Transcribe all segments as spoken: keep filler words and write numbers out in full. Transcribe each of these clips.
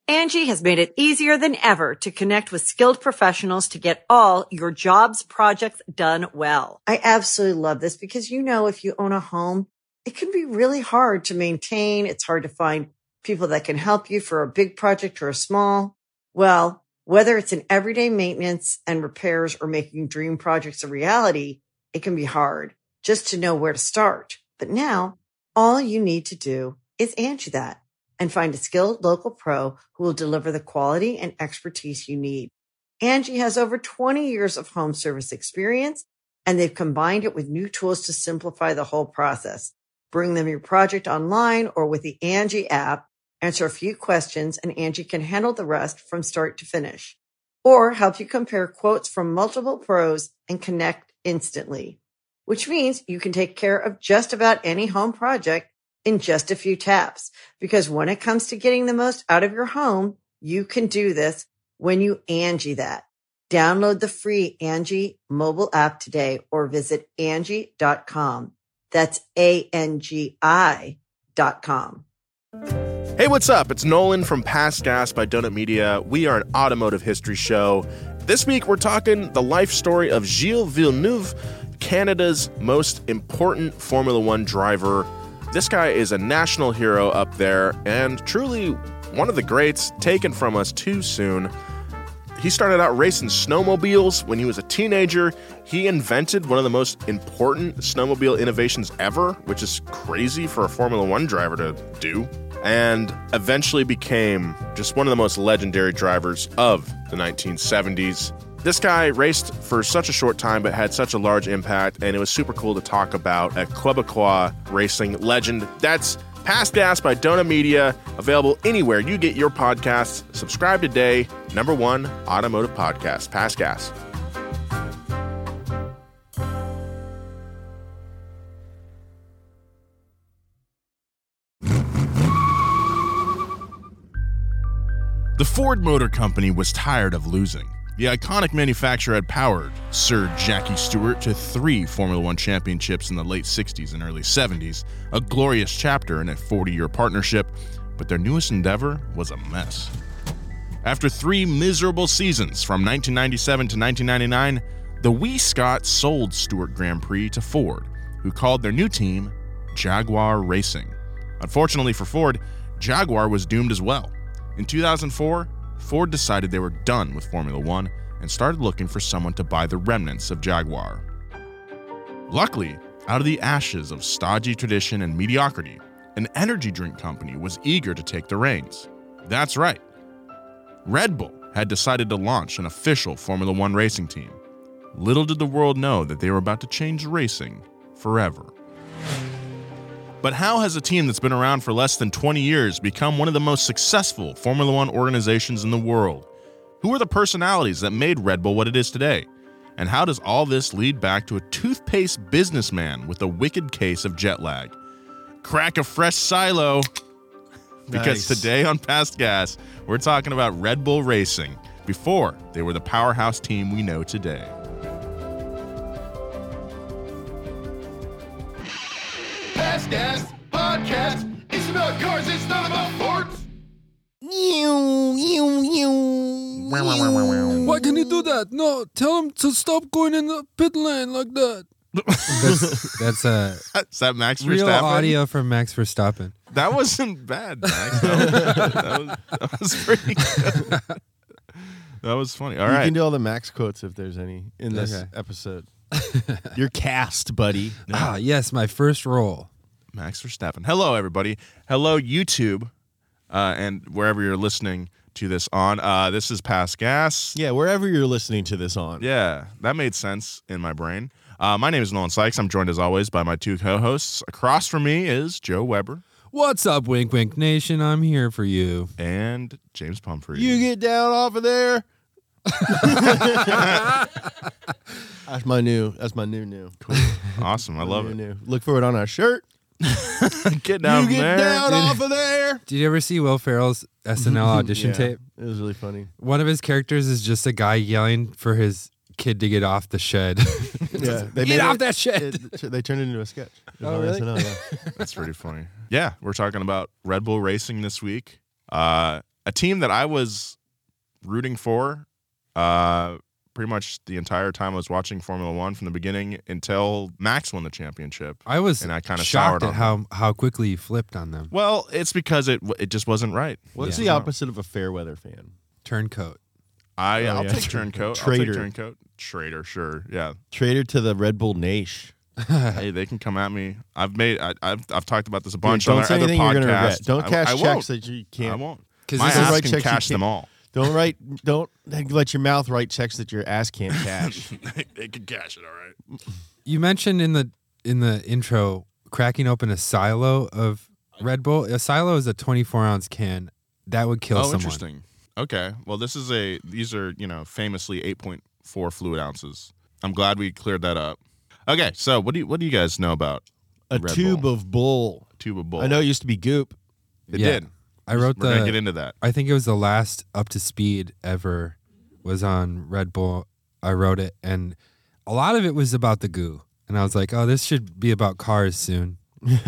Angie has made it easier than ever to connect with skilled professionals to get all your jobs projects done well. I absolutely love this because, you know, if you own a home, it can be really hard to maintain. It's hard to find people that can help you for a big project or a small. Well, whether it's in everyday maintenance and repairs or making dream projects a reality, it can be hard just to know where to start. But now all you need to do is Angie that and find a skilled local pro who will deliver the quality and expertise you need. Angie has over twenty years of home service experience, and they've combined it with new tools to simplify the whole process. Bring them your project online or with the Angie app, answer a few questions, and Angie can handle the rest from start to finish. Or help you compare quotes from multiple pros and connect instantly, which means you can take care of just about any home project in just a few taps. Because when it comes to getting the most out of your home, you can do this when you Angie that. Download the free Angie mobile app today or visit Angie dot com. That's A N G I dot com. Hey, what's up? It's Nolan from Past Gas by Donut Media. We are an automotive history show. This week, we're talking the life story of Gilles Villeneuve, Canada's most important Formula One driver. This guy is a national hero up there and truly one of the greats, taken from us too soon. He started out racing snowmobiles when he was a teenager. He invented one of the most important snowmobile innovations ever, which is crazy for a Formula One driver to do, and eventually became just one of the most legendary drivers of the nineteen seventies. This guy raced for such a short time but had such a large impact, and it was super cool to talk about a Quebecois racing legend. That's Past Gas by Donut Media, available anywhere you get your podcasts. Subscribe today. Number one automotive podcast, Past Gas. The Ford Motor Company was tired of losing. The iconic manufacturer had powered Sir Jackie Stewart to three Formula One championships in the late sixties and early seventies, a glorious chapter in a forty-year partnership, but their newest endeavor was a mess. After three miserable seasons from nineteen ninety-seven to nineteen ninety-nine, the Wee Scots sold Stewart Grand Prix to Ford, who called their new team Jaguar Racing. Unfortunately for Ford, Jaguar was doomed as well. In two thousand four, Ford decided they were done with Formula One and started looking for someone to buy the remnants of Jaguar. Luckily, out of the ashes of stodgy tradition and mediocrity, an energy drink company was eager to take the reins. That's right. Red Bull had decided to launch an official Formula One racing team. Little did the world know that they were about to change racing forever. But how has a team that's been around for less than twenty years become one of the most successful Formula One organizations in the world? Who are the personalities that made Red Bull what it is today? And how does all this lead back to a toothpaste businessman with a wicked case of jet lag? Crack a fresh silo, because nice. Today on Past Gas, we're talking about Red Bull Racing before they were the powerhouse team we know today. Past Gas Podcast. It's about cars, it's not about Fords. Why can you do that? No, tell him to stop going in the pit lane like that. that's that's uh, Is that Max real Verstappen? Audio from Max Verstappen. That wasn't bad, Max. That was, that was, that was pretty good. That was funny. All you right. You can do all the Max quotes if there's any in this okay. episode. You're cast, buddy. Ah, yes, my first role. Max Verstappen. Hello, everybody. Hello, YouTube, uh, and wherever you're listening to this on. Uh, this is Past Gas. Yeah, wherever you're listening to this on. Yeah, that made sense in my brain. Uh, my name is Nolan Sykes. I'm joined, as always, by my two co-hosts. Across from me is Joe Weber. What's up, Wink Wink Nation? I'm here for you. And James Pumphrey. You get down off of there. That's my new. That's my new new. Cool. Awesome. I love new, it. New. Look for it on our shirt. Get down you get there. down Did- off of there. Did you ever see Will Ferrell's S N L audition Yeah, tape? It was really funny. One of his characters is just a guy yelling for his kid to get off the shed. Yeah, they Get made off it- that shit. It, they turned it into a sketch. It was Oh, on really? S N L, yeah. That's pretty funny. Yeah, we're talking about Red Bull Racing this week. Uh, a team that I was rooting for uh, pretty much the entire time I was watching Formula One from the beginning until Max won the championship. I was and I kind of shocked soured at on how them. how quickly you flipped on them. Well, it's because it it just wasn't right. What's Yeah. the opposite of a fair weather fan? Turncoat. I, Oh, I'll yeah. take Turncoat. Traitor. I'll take Turncoat. Traitor, sure. Yeah. Traitor to the Red Bull Nation. Hey, they can come at me. I've made. I, I've I've talked about this a bunch Dude, on don't say other anything you're gonna regret. podcasts. Don't I- cash I checks won't. that you can't. I won't. 'Cause My this is ass right can checks you cash them can't- all. Don't write. Don't let your mouth write checks that your ass can't cash. They can cash it, all right. You mentioned in the in the intro cracking open a silo of Red Bull. A silo is a twenty-four ounce can that would kill Oh, someone. interesting. Okay. Well, this is a. These are you know famously eight point four fluid ounces. I'm glad we cleared that up. Okay, so what do you what do you guys know about A Red tube Bull? of bull. tube of bull? I know it used to be goop. it Yeah. did. I wrote We're gonna the. get into that. I think it was the last up to speed ever was on Red Bull. I wrote it, and a lot of it was about the goo. And I was like, oh, this should be about cars soon.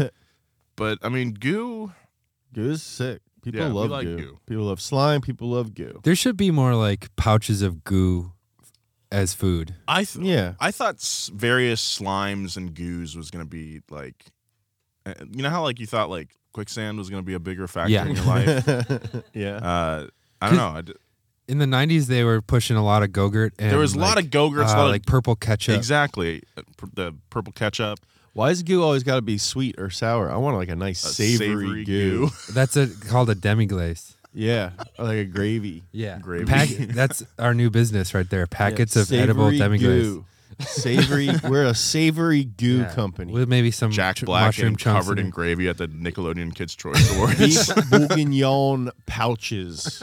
But I mean, goo. Goo is sick. People Yeah, we love like goo. goo. People love slime. People love goo. There should be more like pouches of goo as food. I th- Yeah. I thought s- various slimes and goos was gonna be like, uh, you know how like you thought like quicksand was gonna be a bigger factor Yeah. in your life. yeah. Uh, I don't know. I d- In the nineties, they were pushing a lot of Go-Gurt. And there was a like, lot of Go-Gurts, a uh, lot of- like purple ketchup. exactly uh, pr- the purple ketchup, Why is goo always got to be sweet or sour? I want like a nice a savory, savory goo. goo. That's a, called a demi-glace. Yeah, or like a gravy. Yeah. Gravy. Pack, that's our new business right there. Packets Yeah, of edible savory demi-glace. goo. Savory. We're a savory goo Yeah. company. With maybe some Jack tr- Black mushroom and chunks covered in in it. gravy at the Nickelodeon Kids' Choice Beef Awards. bourguignon pouches.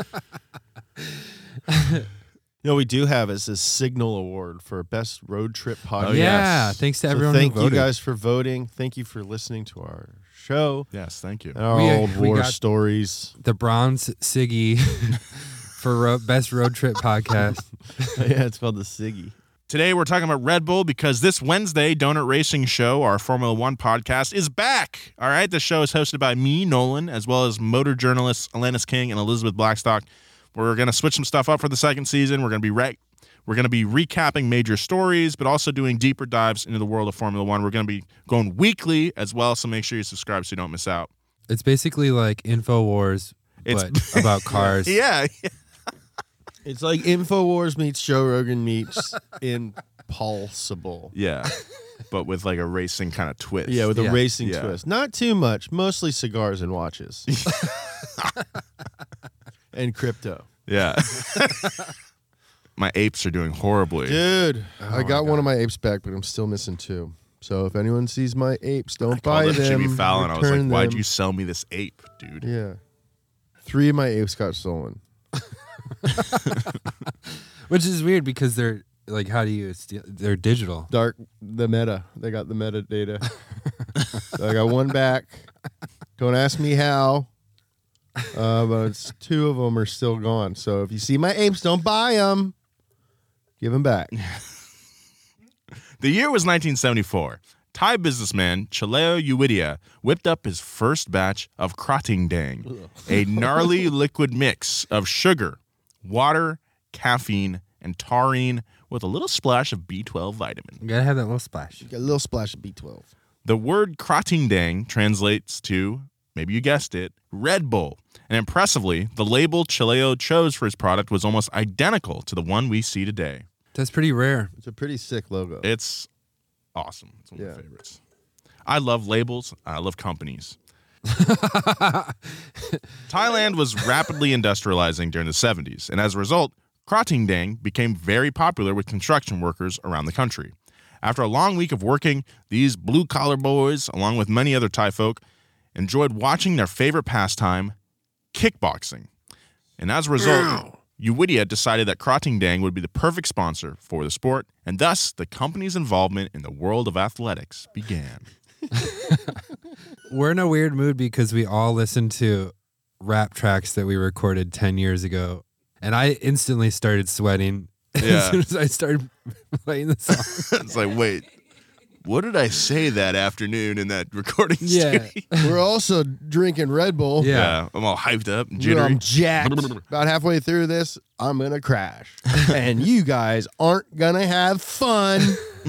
You know, we do have is this Signal Award for Best Road Trip Podcast. Oh, yeah. yes. Thanks to So everyone thank who voted. you guys for voting. Thank you for listening to our show Yes, thank you. and our We- old we war got- stories. The bronze Siggy for ro- best road trip podcast. Yeah, it's called the Siggy. Today we're talking about Red Bull because this Wednesday, Donut Racing Show, our Formula One podcast, is back. All right, the show is hosted by me, Nolan, as well as motor journalists Alanis King and Elizabeth Blackstock. We're going to switch some stuff up for the second season. We're going to be re- we're going to be recapping major stories, but also doing deeper dives into the world of Formula One. We're going to be going weekly as well, so make sure you subscribe so you don't miss out. It's basically like InfoWars, It's- but about cars. Yeah, It's like InfoWars meets Joe Rogan meets Impulsible. yeah, but with like a racing kind of twist. Yeah, with a Yeah. racing Yeah. twist. Not too much. Mostly cigars and watches. And crypto. yeah. My apes are doing horribly. Dude, Oh I got one of my apes back, but I'm still missing two. So if anyone sees my apes, don't I buy called up them. Jimmy Fallon. I was like, return "Why'd them." you sell me this ape, dude?" Yeah. Three of my apes got stolen. Which is weird because they're like, how do you steal? They're digital. Dark, the meta. They got the metadata. So I got one back. Don't ask me how. Uh, but it's two of them are still gone. So if you see my apes, don't buy them. Give them back. The year was nineteen seventy-four. Thai businessman Chaleo Uwidia whipped up his first batch of Kratingdang, a gnarly liquid mix of sugar, water, caffeine, and taurine with a little splash of B twelve vitamin. You gotta have that little splash. Got a little splash of B twelve. The word Kratingdang translates to, maybe you guessed it, Red Bull. And impressively, the label Chaleo chose for his product was almost identical to the one we see today. That's pretty rare. It's a pretty sick logo. It's awesome. It's one of Yeah. my favorites. I love labels. I love companies. Thailand was rapidly industrializing during the seventies, and as a result, Kratingdang became very popular with construction workers around the country. After a long week of working, these blue-collar boys, along with many other Thai folk, enjoyed watching their favorite pastime, kickboxing. And as a result, Uwidia decided that Kratingdang would be the perfect sponsor for the sport, and thus the company's involvement in the world of athletics began. We're in a weird mood because we all listened to rap tracks that we recorded ten years ago, and I instantly started sweating Yeah. as soon as I started playing the song. It's like, wait, what did I say that afternoon in that recording Yeah. studio? We're also drinking Red Bull. Yeah. Yeah, I'm all hyped up and You know, jittery. I'm jacked. About halfway through this, I'm going to crash. And you guys aren't going to have fun.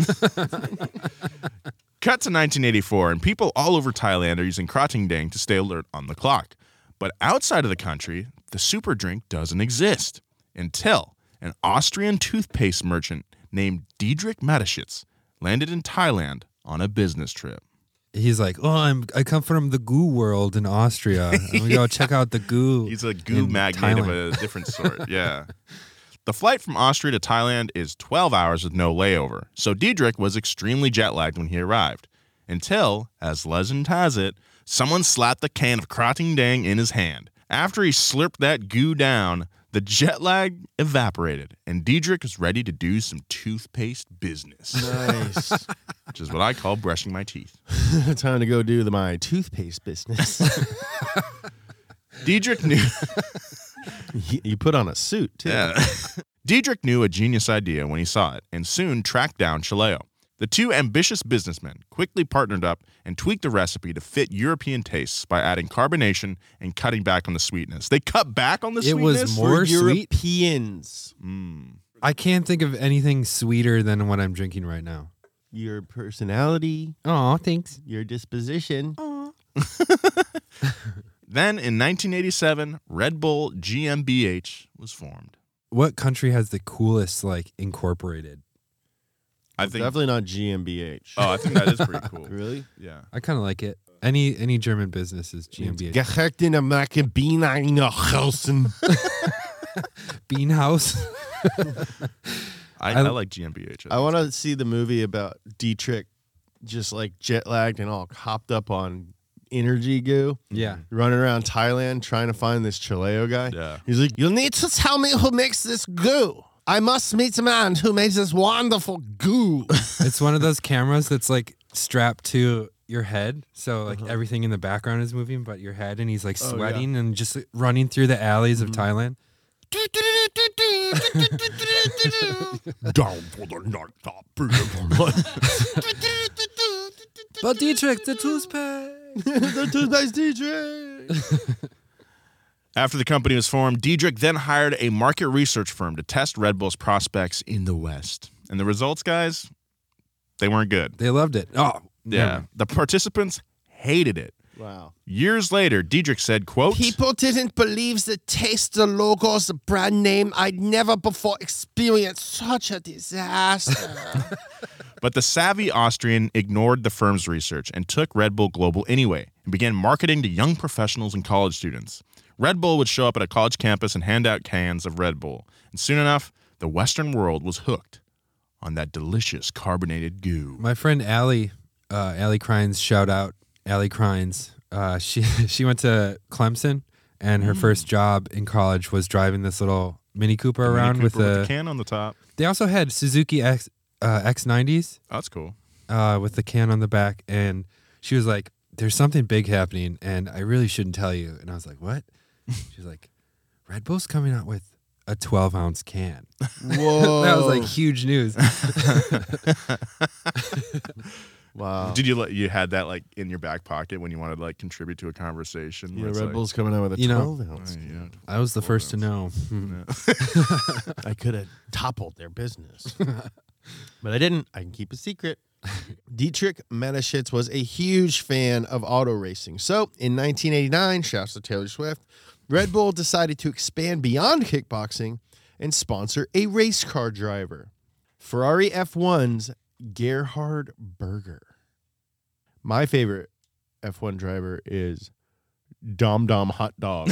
Cut to nineteen eighty-four, and people all over Thailand are using Krating Dang to stay alert on the clock. But outside of the country, the super drink doesn't exist until an Austrian toothpaste merchant named Diedrich Mateschitz landed in Thailand on a business trip. He's like, oh, I'm I come from the goo world in Austria. I'm gonna go check out the goo. He's a goo in magnate Thailand. of a different sort. Yeah. The flight from Austria to Thailand is twelve hours with no layover, so Diedrich was extremely jet lagged when he arrived. Until, as legend has it, someone slapped a can of Krating Dang in his hand. After he slurped that goo down, the jet lag evaporated, and Diedrich was ready to do some toothpaste business, Nice. which is what I call brushing my teeth. Time to go do the, my toothpaste business. Diedrich knew... you you put on a suit, too. Yeah. Diedrich knew a genius idea when he saw it and soon tracked down Chileo. The two ambitious businessmen quickly partnered up and tweaked the recipe to fit European tastes by adding carbonation and cutting back on the sweetness. They cut back on the It was sweetness? more For sweet. Europeans. Mm. I can't think of anything sweeter than what I'm drinking right now. Your personality, Oh, thanks. your disposition. Then, in nineteen eighty-seven, Red Bull G M B H was formed. What country has the coolest like incorporated? I think. Definitely not G M B H. Oh, I think that is pretty cool. Really? Yeah. I kind of like it. Any any German business is G M B H. Gehecht in American Bean Hausen. Bean House. I, I- I like G M B H. I want to see the movie about Dietrich just like jet lagged and all hopped up on energy goo, Yeah. running around Thailand trying to find this Chileo guy. Yeah. He's like, you need to tell me who makes this goo. I must meet the man who makes this wonderful goo. It's one of those cameras that's like strapped to your head. So like everything in the background is moving but your head, and he's like Oh, yeah. sweating and just like, running through the alleys of Thailand. Down for the night, top But Dietrich, the toothpaste. The toothpaste Dietrich. After the company was formed, Diedrich then hired a market research firm to test Red Bull's prospects in the West. And the results, guys, they weren't good. They loved it. Oh, Yeah. never. The participants hated it. Wow. Years later, Diedrich said, quote, People didn't believe the taste, the logos, the brand name. I'd never before experienced such a disaster. but the savvy Austrian ignored the firm's research and took Red Bull global anyway and began marketing to young professionals and college students. Red Bull would show up at a college campus and hand out cans of Red Bull. And soon enough, the Western world was hooked on that delicious carbonated goo. My friend Allie, uh, Allie Crines, shout out Allie Crines. Uh, she she went to Clemson, and her first job in college was driving this little Mini Cooper Mini around with Cooper the. with the can on the top. They also had Suzuki X uh, X nineties Oh, that's cool. uh, with the can on the back, and she was like, "There's something big happening, and I really shouldn't tell you." And I was like, "What?" She was like, "Red Bull's coming out with a twelve ounce can." Whoa. That was like huge news. wow. Did you let you had that like in your back pocket when you wanted to like contribute to a conversation? Yeah, where it's Red like, Bull's coming out with a You know- twelve ounce. uh, yeah. I was the first to know. I could have toppled their business. But I didn't. I can keep a secret. Dietrich Mateschitz was a huge fan of auto racing. So in nineteen eighty-nine, shouts to Taylor Swift, Red Bull decided to expand beyond kickboxing and sponsor a race car driver. Ferrari F one's Gerhard Berger. My favorite F one driver is Dom Dom Hot Dog.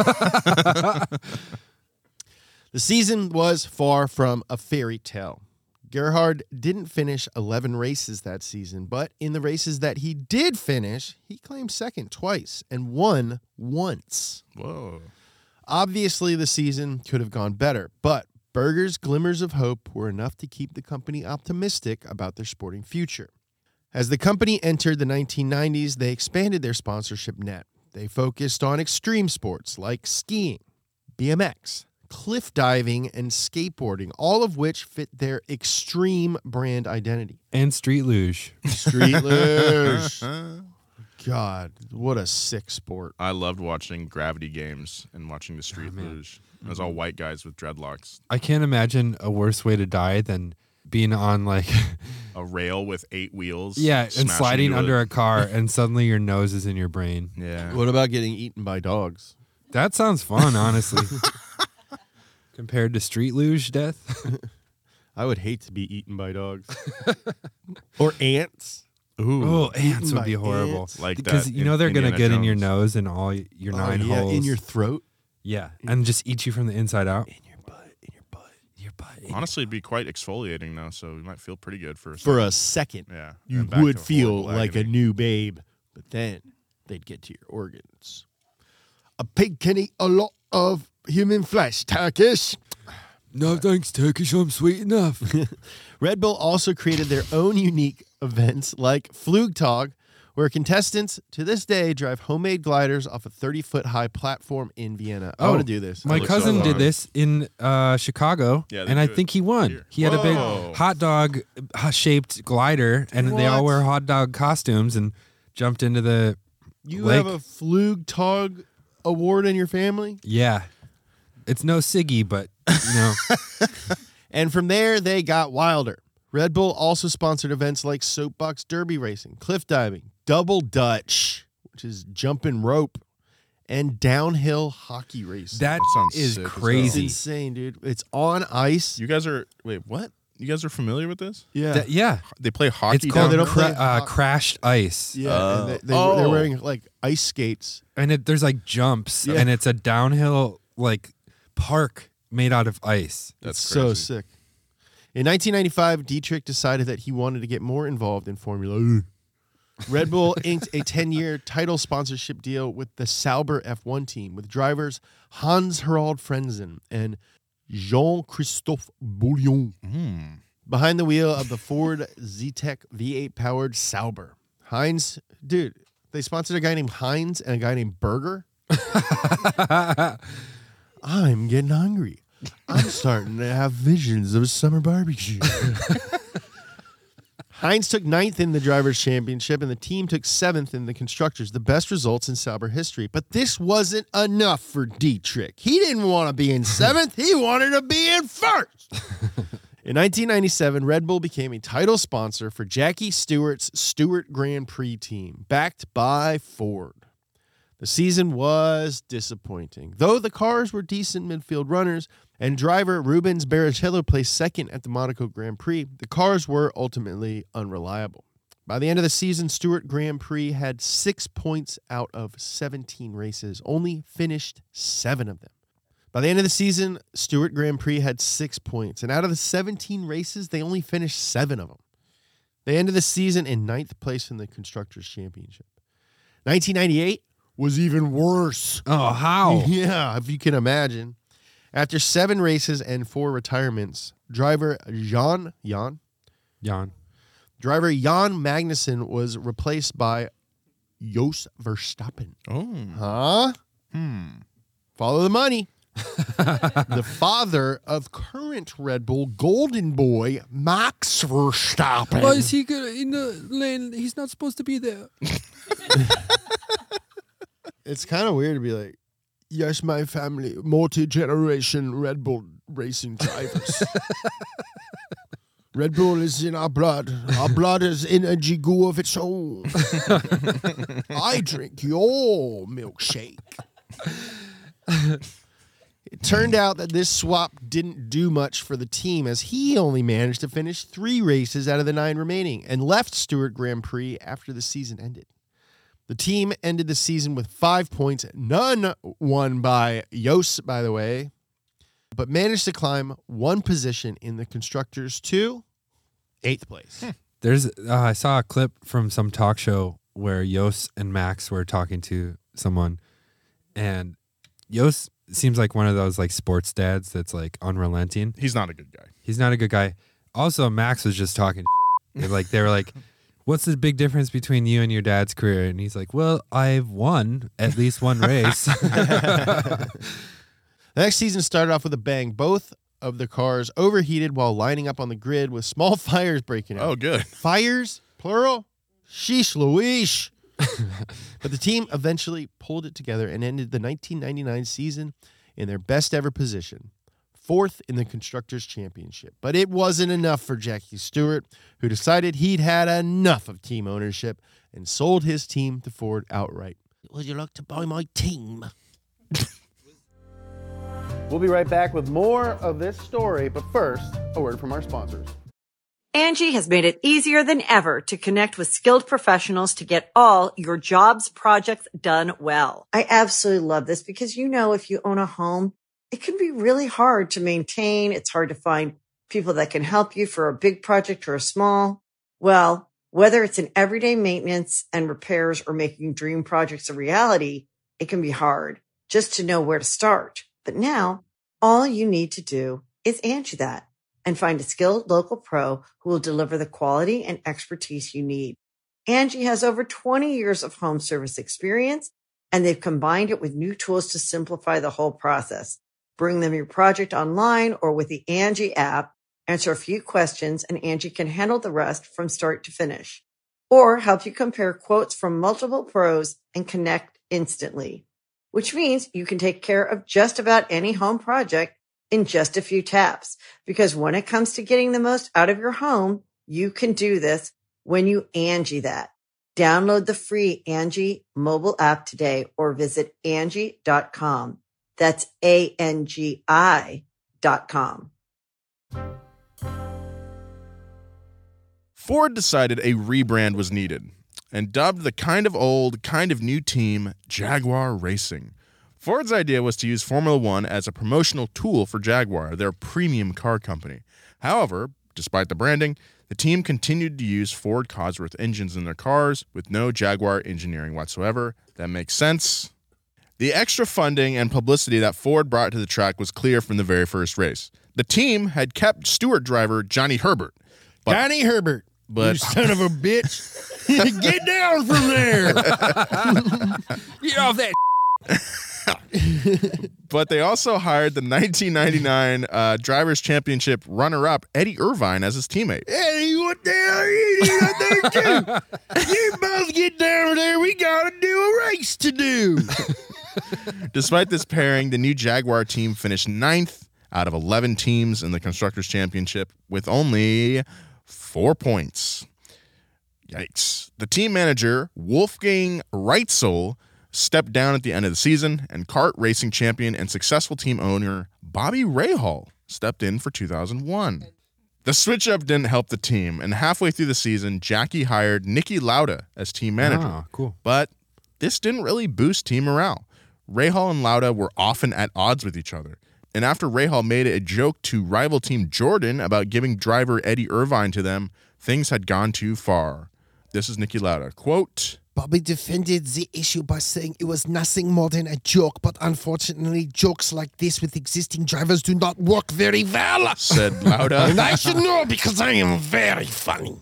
The season was far from a fairy tale. Gerhard didn't finish eleven races that season, but in the races that he did finish, he claimed second twice and won once. Whoa. Obviously, the season could have gone better, but Berger's glimmers of hope were enough to keep the company optimistic about their sporting future. As the company entered the nineteen nineties, they expanded their sponsorship net. They focused on extreme sports like skiing, B M X, cliff diving, and skateboarding, all of which fit their extreme brand identity. And street luge. Street luge. God, what a sick sport. I loved watching Gravity Games and watching the street Oh, man. luge. It was all white guys with dreadlocks. I can't imagine a worse way to die than being on like A rail with eight wheels. yeah, and smashing sliding into under it. a car and suddenly your nose is in your brain. Yeah. What about getting eaten by dogs? That sounds fun, honestly. Compared to street luge death. I would hate to be eaten by dogs. Or ants. Ooh. Oh, ants Eaten would by be horrible. ants. Like because that you know in they're gonna Indiana get in your Jones. nose and all your nine oh, yeah, holes. in your throat. yeah, and just eat you from the inside out. In your butt. In your butt. Your butt. Honestly, it'd be quite exfoliating though, so you might feel pretty good for a For second. a second. Yeah. You and back would to feel horrible like a agony. new babe, but then they'd get to your organs. A pig can eat a lot of human flesh, Turkish. No thanks, Turkish. I'm sweet enough. Red Bull also created their own unique events like Flugtag, where contestants to this day drive homemade gliders off a thirty-foot high platform in Vienna. I Oh, want to do this. My looks so cousin did fun. this in uh, Chicago, Yeah, they and I do it think he won. here. He had a Whoa. big hot dog uh, shaped glider, and they all What? wear hot dog costumes and jumped into the. You Lake. have a Flugtag award in your family? Yeah, it's no Siggy, but you know. And from there, they got wilder. Red Bull also sponsored events like soapbox derby racing, cliff diving, double dutch, which is jumping rope, and downhill hockey racing. That That sounds is sick as hell. It's crazy. insane, dude. It's on ice. You guys are wait, what? You guys are familiar with this? Yeah. That- yeah, They play hockey it's down called they don't cra- play uh, ho- crashed ice, yeah. Oh. and they, they, Oh. They're wearing like ice skates. and it, there's like jumps, Yeah. and it's a downhill like park made out of ice. That's it's so crazy. sick. In nineteen ninety-five, Dietrich decided that he wanted to get more involved in Formula E. Red Bull inked a ten-year title sponsorship deal with the Sauber F one team with drivers Hans Harald Frenzen and Jean-Christophe Bouillon Mm. behind the wheel of the Ford Z-Tech V eight powered Sauber. Heinz, dude, they sponsored a guy named Heinz and a guy named Berger. I'm getting hungry. I'm starting to have visions of summer barbecue. Heinz took ninth in the Drivers' Championship, and the team took seventh in the Constructors, the best results in Sauber history. But this wasn't enough for Dietrich. He didn't want to be in seventh. He wanted to be in first. In nineteen ninety-seven, Red Bull became a title sponsor for Jackie Stewart's Stewart Grand Prix team, backed by Ford. The season was disappointing. Though the cars were decent midfield runners and driver Rubens Barrichello placed second at the Monaco Grand Prix, the cars were ultimately unreliable. By the end of the season, Stewart Grand Prix had six points out of seventeen races, only finished seven of them. By the end of the season, Stewart Grand Prix had six points, and out of the seventeen races, they only finished seven of them. They ended the season in ninth place in the Constructors' Championship. nineteen ninety-eight was even worse. Oh, how? Yeah, if you can imagine. After seven races and four retirements, driver Jan Jan Jan. driver Jan Magnussen was replaced by Jos Verstappen. Oh. Huh? Hmm. Follow the money. The father of current Red Bull golden boy Max Verstappen. Why is he good in the lane? He's not supposed to be there. It's kind of weird to be like, yes, my family, multi-generation Red Bull racing drivers. Red Bull is in our blood. Our blood is energy goo of its own. I drink your milkshake. It turned out that this swap didn't do much for the team, as he only managed to finish three races out of the nine remaining and left Stewart Grand Prix after the season ended. The team ended the season with five points, none won by Jos, by the way, but managed to climb one position in the Constructors to eighth place. There's, uh, I saw a clip from some talk show where Jos and Max were talking to someone, and Jos seems like one of those like sports dads that's like unrelenting. He's not a good guy. He's not a good guy. Also, Max was just talking shit. Like they were like, "What's the big difference between you and your dad's career?" And he's like, "Well, I've won at least one race." The next season started off with a bang. Both of the cars overheated while lining up on the grid with small fires breaking out. Oh, good. Fires, plural? Sheesh Louise. But the team eventually pulled it together and ended the nineteen ninety-nine season in their best ever position, fourth in the Constructors' Championship. But it wasn't enough for Jackie Stewart, who decided he'd had enough of team ownership and sold his team to Ford outright. Would you like to buy my team? We'll be right back with more of this story, but first, a word from our sponsors. Angie has made it easier than ever to connect with skilled professionals to get all your jobs projects done well. I absolutely love this because, you know, if you own a home, it can be really hard to maintain. It's hard to find people that can help you for a big project or a small. Well, whether it's in everyday maintenance and repairs or making dream projects a reality, it can be hard just to know where to start. But now, all you need to do is Angie that and find a skilled local pro who will deliver the quality and expertise you need. Angie has over twenty years of home service experience, and they've combined it with new tools to simplify the whole process. Bring them your project online or with the Angie app, answer a few questions, and Angie can handle the rest from start to finish. Or help you compare quotes from multiple pros and connect instantly, which means you can take care of just about any home project in just a few taps. Because when it comes to getting the most out of your home, you can do this when you Angie that. Download the free Angie mobile app today or visit Angie dot com. That's A N G I dot com. Ford decided a rebrand was needed and dubbed the kind of old, kind of new team Jaguar Racing. Ford's idea was to use Formula One as a promotional tool for Jaguar, their premium car company. However, despite the branding, the team continued to use Ford Cosworth engines in their cars with no Jaguar engineering whatsoever. That makes sense. The extra funding and publicity that Ford brought to the track was clear from the very first race. The team had kept Stewart driver Johnny Herbert. But, Johnny Herbert, but, you son of a bitch. Get down from there. Get off that. But they also hired the nineteen ninety-nine uh, Drivers' Championship runner-up Eddie Irvine as his teammate. Eddie, what the hell are you doing out there, too? You both get down there. We got to do a race to do. Despite this pairing, the new Jaguar team finished ninth out of eleven teams in the Constructors' Championship with only four points. Yikes. The team manager, Wolfgang Reitzel, stepped down at the end of the season, and kart racing champion and successful team owner Bobby Rahal stepped in for two thousand one. The switch-up didn't help the team, and halfway through the season, Jackie hired Niki Lauda as team manager. Oh, cool. But this didn't really boost team morale. Rahal and Lauda were often at odds with each other, and after Rahal made a joke to rival team Jordan about giving driver Eddie Irvine to them, things had gone too far. This is Niki Lauda. Quote, Bobby defended the issue by saying it was nothing more than a joke, but unfortunately, jokes like this with existing drivers do not work very well. Said Lauda. And I should know because I am very funny.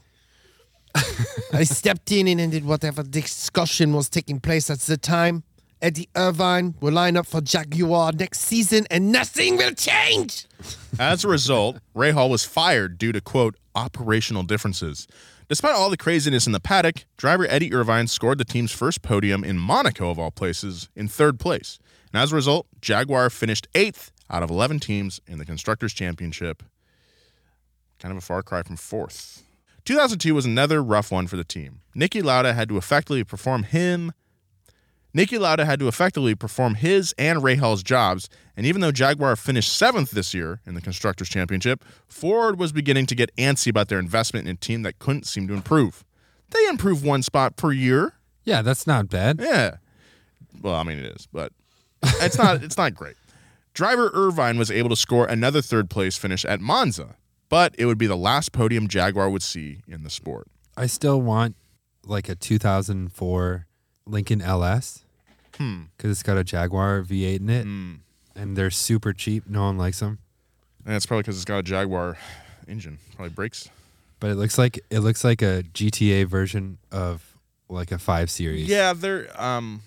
I stepped in and ended whatever discussion was taking place at the time. Eddie Irvine will line up for Jaguar next season and nothing will change. As a result, Rahal was fired due to, quote, operational differences. Despite all the craziness in the paddock, driver Eddie Irvine scored the team's first podium in Monaco, of all places, in third place. And as a result, Jaguar finished eighth out of eleven teams in the Constructors' Championship. Kind of a far cry from fourth. two thousand two was another rough one for the team. Niki Lauda had to effectively perform him... Niki Lauda had to effectively perform his and Rahal's jobs, and even though Jaguar finished seventh this year in the Constructors' Championship, Ford was beginning to get antsy about their investment in a team that couldn't seem to improve. They improve one spot per year. Yeah, that's not bad. Yeah. Well, I mean, it is, but it's not it's not great. Driver Irvine was able to score another third-place finish at Monza, but it would be the last podium Jaguar would see in the sport. I still want like a two thousand four Lincoln L S Hmm. because it's got a Jaguar V eight in it, Hmm. and they're super cheap. No one likes them, And it's probably because it's got a Jaguar engine. Probably brakes. but it looks like it looks like a G T A version of like a five series. Yeah, they're um,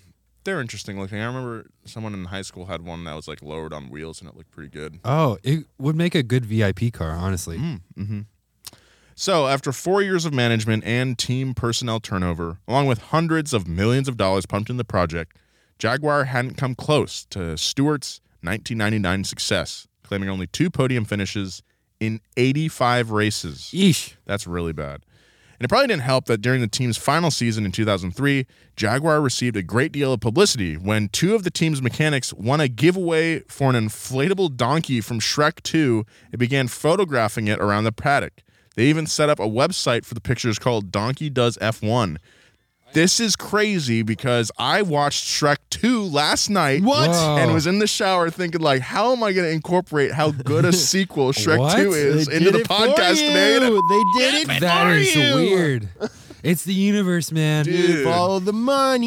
they're interesting looking. I remember someone in high school had one that was like lowered on wheels, and it looked pretty good. Oh, it would make a good V I P car, honestly. Mm-hmm. So, after four years of management and team personnel turnover, along with hundreds of millions of dollars pumped in the project, Jaguar hadn't come close to Stewart's nineteen ninety-nine success, claiming only two podium finishes in eighty-five races. Yeesh. That's really bad. And it probably didn't help that during the team's final season in two thousand three, Jaguar received a great deal of publicity when two of the team's mechanics won a giveaway for an inflatable donkey from Shrek two and began photographing it around the paddock. They even set up a website for the pictures called Donkey Does F one. This is crazy because I watched Shrek two last night. What? Whoa. And was in the shower thinking, like, how am I going to incorporate how good a sequel Shrek What? two is They into did the it for podcast you. today? And it- They did it That for is you. weird. It's the universe, man. Dude. Follow the money.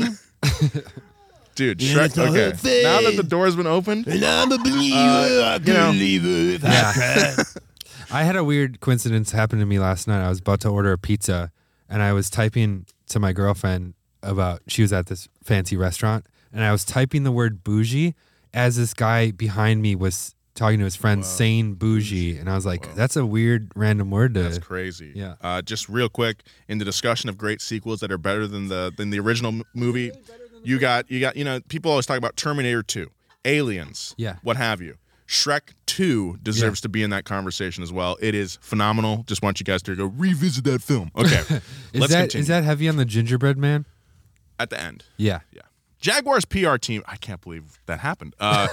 Dude, Yeah, Shrek, it's a okay. whole thing. Now that the door's been opened, And I'm a believer. Uh, I you know. believe it. Yeah. I had a weird coincidence happen to me last night. I was about to order a pizza, and I was typing to my girlfriend about, she was at this fancy restaurant, and I was typing the word bougie as this guy behind me was talking to his friends saying bougie, and I was like, that's a weird random word to. that's crazy. Yeah. Uh, just real quick, in the discussion of great sequels that are better than the than the original m- movie, you got you got you know people always talk about Terminator two, Aliens, Yeah. what have you. Shrek two deserves Yeah. to be in that conversation as well. It is phenomenal. Just want you guys to go revisit that film. Okay, Is let's that continue. is that heavy on the gingerbread man? At the end? Yeah. Yeah. Jaguar's P R team. I can't believe that happened. Uh,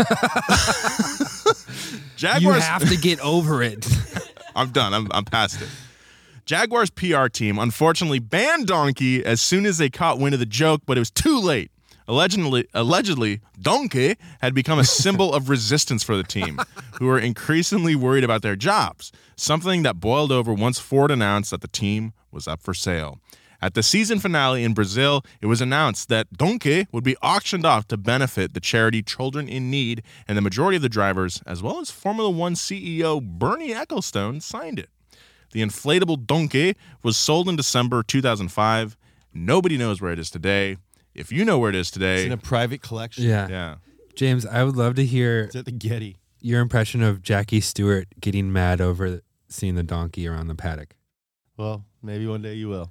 You Jaguars. have to get over it. I'm done. I'm, I'm past it. Jaguar's P R team unfortunately banned Donkey as soon as they caught wind of the joke, but it was too late. Allegedly, allegedly, Donkey had become a symbol of resistance for the team, who were increasingly worried about their jobs, something that boiled over once Ford announced that the team was up for sale. At the season finale in Brazil, it was announced that Donkey would be auctioned off to benefit the charity Children in Need, and the majority of the drivers, as well as Formula One C E O Bernie Ecclestone, signed it. The inflatable Donkey was sold in December two thousand five. Nobody knows where it is today. If you know where it is It's today, in a private collection. Yeah. yeah. James, I would love to hear It's at the Getty. your impression of Jackie Stewart getting mad over seeing the donkey around the paddock. Well, maybe one day you will.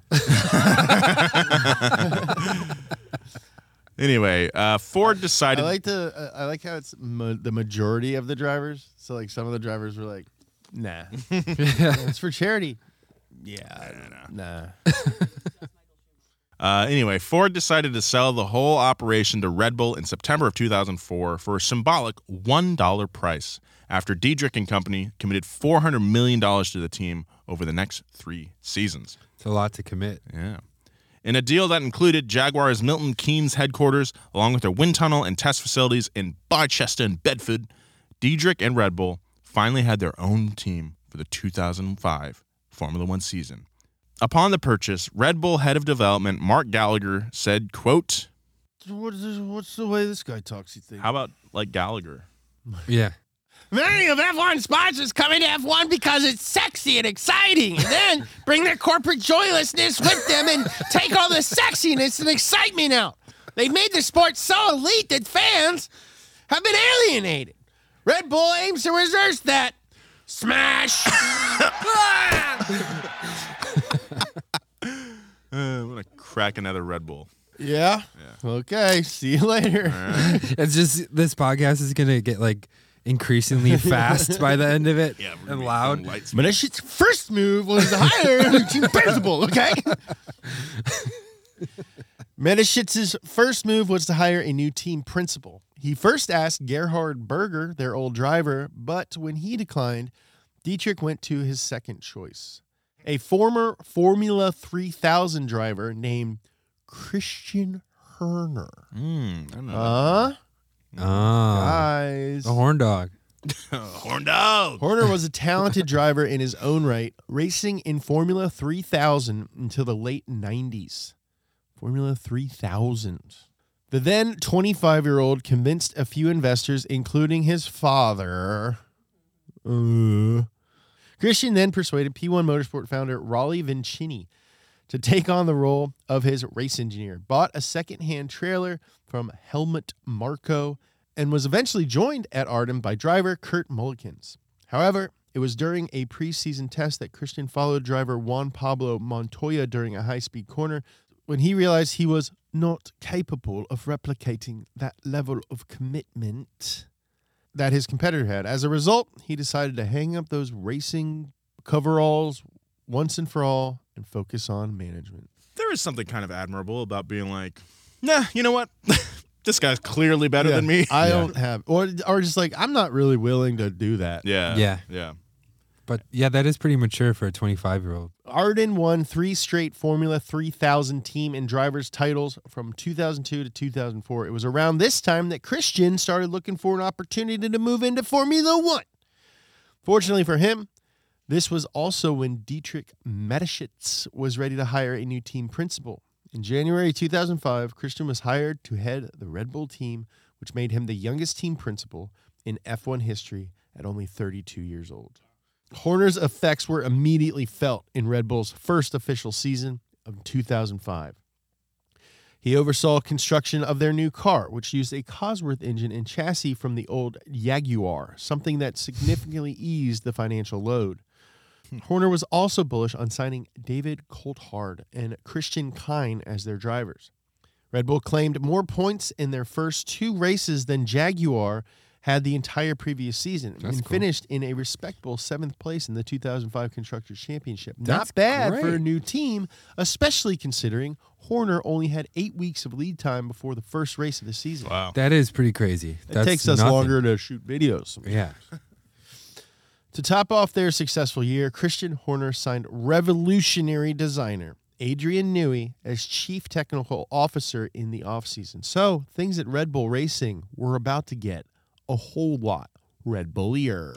Anyway, uh, Ford I decided. like the. Uh, I like how it's ma- the majority of the drivers. So like some of the drivers were like, "Nah, it's for charity." Yeah, nah. Uh, anyway, Ford decided to sell the whole operation to Red Bull in September of two thousand four for a symbolic one dollar price after Diedrich and Company committed four hundred million dollars to the team over the next three seasons. It's a lot to commit. Yeah. In a deal that included Jaguar's Milton Keynes headquarters, along with their wind tunnel and test facilities in Barchester and Bedford, Diedrich and Red Bull finally had their own team for the two thousand five Formula One season. Upon the purchase, Red Bull head of development Mark Gallagher said, quote, What is this, what's the way this guy talks? You think? how about like Gallagher? Yeah. Many of F one sponsors come into F one because it's sexy and exciting, and then bring their corporate joylessness with them and take all the sexiness and excitement out. They've made the sport so elite that fans have been alienated. Red Bull aims to reverse that. Smash! Uh, I'm going to crack another Red Bull. Yeah. Okay. See you later. It's just this podcast is gonna get like increasingly fast by the end of it. Yeah, and loud. Lights. Menashit's first move was to hire a team principal, okay? Menashitz's first move was to hire a new team principal. He first asked Gerhard Berger, their old driver, but when he declined, Dietrich went to his second choice, a former Formula three thousand driver named Christian Horner. Mm, I don't know. Uh, Ah, guys. the horn dog. Horn dog. Horner was a talented driver in his own right, racing in Formula three thousand until the late nineties. Formula three thousand. The then twenty-five-year-old convinced a few investors, including his father. Uh, Christian then persuaded P one Motorsport founder Raleigh Vincini to take on the role of his race engineer, bought a second-hand trailer from Helmut Marko, and was eventually joined at Arden by driver Kurt Mullikins. However, it was during a preseason test that Christian followed driver Juan Pablo Montoya during a high-speed corner when he realized he was not capable of replicating that level of commitment that his competitor had. As a result, he decided to hang up those racing coveralls once and for all and focus on management. There is something kind of admirable about being like, nah, you know what? This guy's clearly better Yeah, than me. I Yeah. don't have, or or just like I'm not really willing to do that. Yeah. Yeah. Yeah. But yeah, that is pretty mature for a twenty-five-year-old. Arden won three straight Formula three thousand team and drivers titles from two thousand two to two thousand four. It was around this time that Christian started looking for an opportunity to move into Formula One. Fortunately for him, this was also when Dietrich Mateschitz was ready to hire a new team principal. In January two thousand five, Christian was hired to head the Red Bull team, which made him the youngest team principal in F one history at only thirty-two years old. Horner's effects were immediately felt in Red Bull's first official season of two thousand five. He oversaw construction of their new car, which used a Cosworth engine and chassis from the old Jaguar, something that significantly eased the financial load. Horner was also bullish on signing David Coulthard and Christian Kine as their drivers. Red Bull claimed more points in their first two races than Jaguar had the entire previous season, That's and cool. finished in a respectable seventh place in the two thousand five Constructors' Championship. That's Not bad for a great. new team, especially considering Horner only had eight weeks of lead time before the first race of the season. Wow. That is pretty crazy. It That's takes us nothing. longer to shoot videos. Yeah. To top off their successful year, Christian Horner signed revolutionary designer Adrian Newey as chief technical officer in the offseason. So things at Red Bull Racing were about to get a whole lot Red Bullier.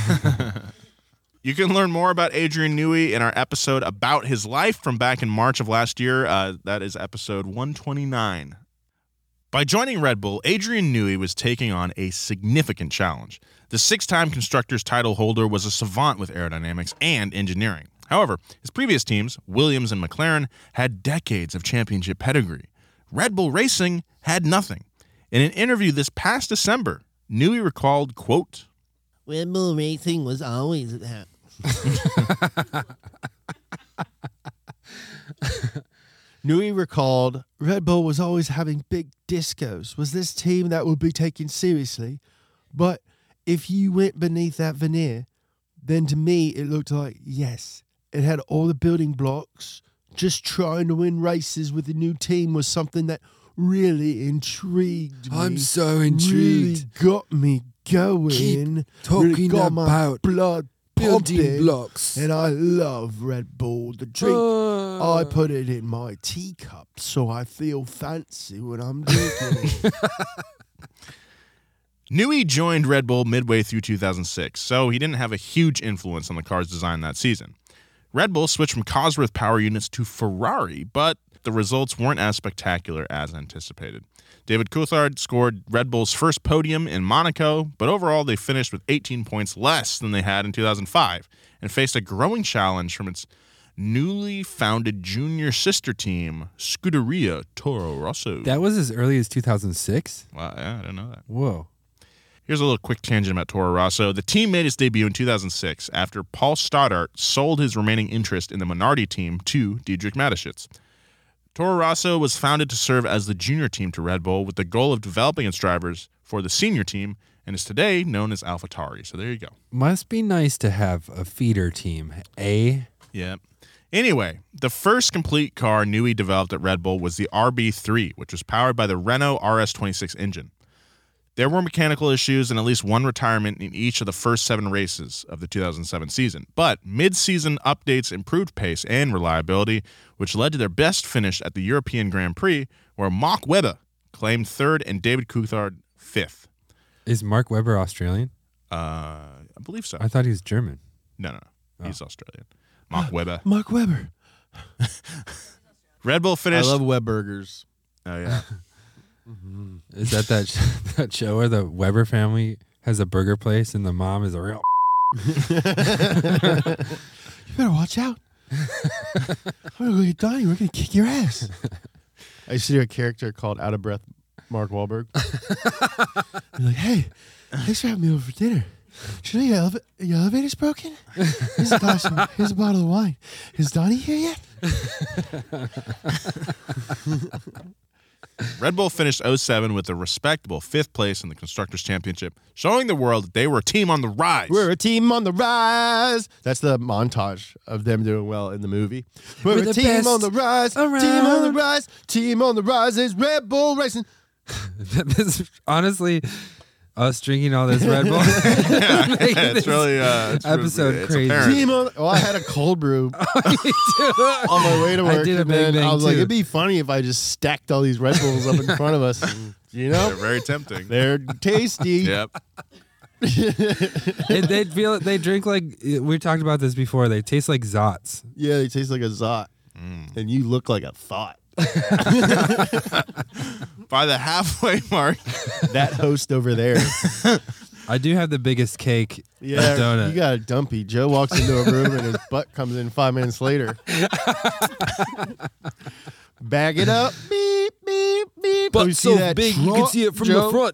You can learn more about Adrian Newey in our episode about his life from back in March of last year. Uh, that is episode one twenty-nine. By joining Red Bull, Adrian Newey was taking on a significant challenge. The six-time Constructors title holder was a savant with aerodynamics and engineering. However, his previous teams, Williams and McLaren, had decades of championship pedigree. Red Bull Racing had nothing. In an interview this past December, Newey recalled, quote, Red Bull Racing was always that. Newey recalled, Red Bull was always having big discos, was this team that would be taken seriously. But if you went beneath that veneer, then to me it looked like, yes, it had all the building blocks. Just trying to win races with a new team was something that really intrigued me. I'm so Really intrigued. got me going. Keep talking really got my about blood Building pumping. blocks. And I love Red Bull. The drink, Uh. I put it in my teacup so I feel fancy when I'm drinking it. Newey joined Red Bull midway through two thousand six, so he didn't have a huge influence on the car's design that season. Red Bull switched from Cosworth power units to Ferrari, but the results weren't as spectacular as anticipated. David Coulthard scored Red Bull's first podium in Monaco, but overall they finished with eighteen points less than they had in two thousand five and faced a growing challenge from its newly founded junior sister team, Scuderia Toro Rosso. That was as early as two thousand six? Wow, yeah, I didn't know that. Whoa. Here's a little quick tangent about Toro Rosso. The team made its debut in two thousand six after Paul Stoddart sold his remaining interest in the Minardi team to Dietrich Mateschitz. Toro Rosso was founded to serve as the junior team to Red Bull with the goal of developing its drivers for the senior team and is today known as AlphaTauri. So there you go. Must be nice to have a feeder team, eh? Yeah. Anyway, the first complete car Newey developed at Red Bull was the R B three, which was powered by the Renault R S twenty-six engine. There were mechanical issues and at least one retirement in each of the first seven races of the two thousand seven season, but mid-season updates improved pace and reliability, which led to their best finish at the European Grand Prix, where Mark Webber claimed third and David Coulthard fifth. Is Mark Webber Australian? Uh, I believe so. I thought he was German. No, no, no. He's Australian. Mark Webber. Mark Webber. Red Bull I finished. love Web burgers. Oh, yeah. Is that that, sh- that show where the Weber family has a burger place and the mom is a real... You better watch out. I'm gonna go get Donnie. We're gonna kick your ass. I used to do a character called Out of Breath Mark Wahlberg. I'm like, hey, thanks for having me over for dinner. Should I, your, eleva- your elevator's broken? Here's a glass of, here's a bottle of wine. Is Donnie here yet? Red Bull finished oh seven with a respectable fifth place in the Constructors' Championship, showing the world that they were a team on the rise. We're a team on the rise. That's the montage of them doing well in the movie. We're, We're a the team best on the rise. around. Team on the rise. Team on the rise is Red Bull Racing. This, honestly, us drinking all this Red Bull. yeah, making it's this really uh, it's episode it's crazy. apparent. Team on. Oh, I had a cold brew on my way to work. I did a and Bang then Bang I was like, too. it'd be funny if I just stacked all these Red Bulls up in front of us. And, you They're know, very tempting. they're tasty. Yep. And they feel they drink like we talked about this before. They taste like Zots. Yeah, they taste like a Zot. Mm. And you look like a thought. By the halfway mark, That host over there. I do have the biggest cake Yeah, donut. you got a dumpy. Joe walks into a room and his butt comes in five minutes later. Bag it up. Beep, beep, beep. Oh, you see that trunk, Joe?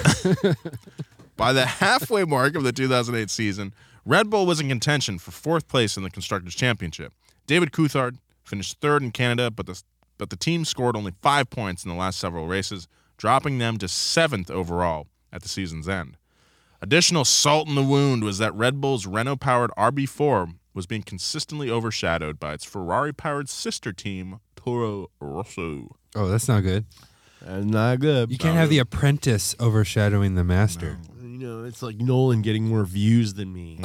by the halfway mark of the two thousand eight season, Red Bull was in contention for fourth place in the Constructors' Championship. David Coulthard finished third in Canada, but the but the team scored only five points in the last several races, dropping them to seventh overall at the season's end. Additional salt in the wound was that Red Bull's Renault-powered R B four was being consistently overshadowed by its Ferrari-powered sister team, Toro Rosso. Oh, that's not good. That's not good. You can't have the apprentice overshadowing the master. You know, it's like Nolan getting more views than me.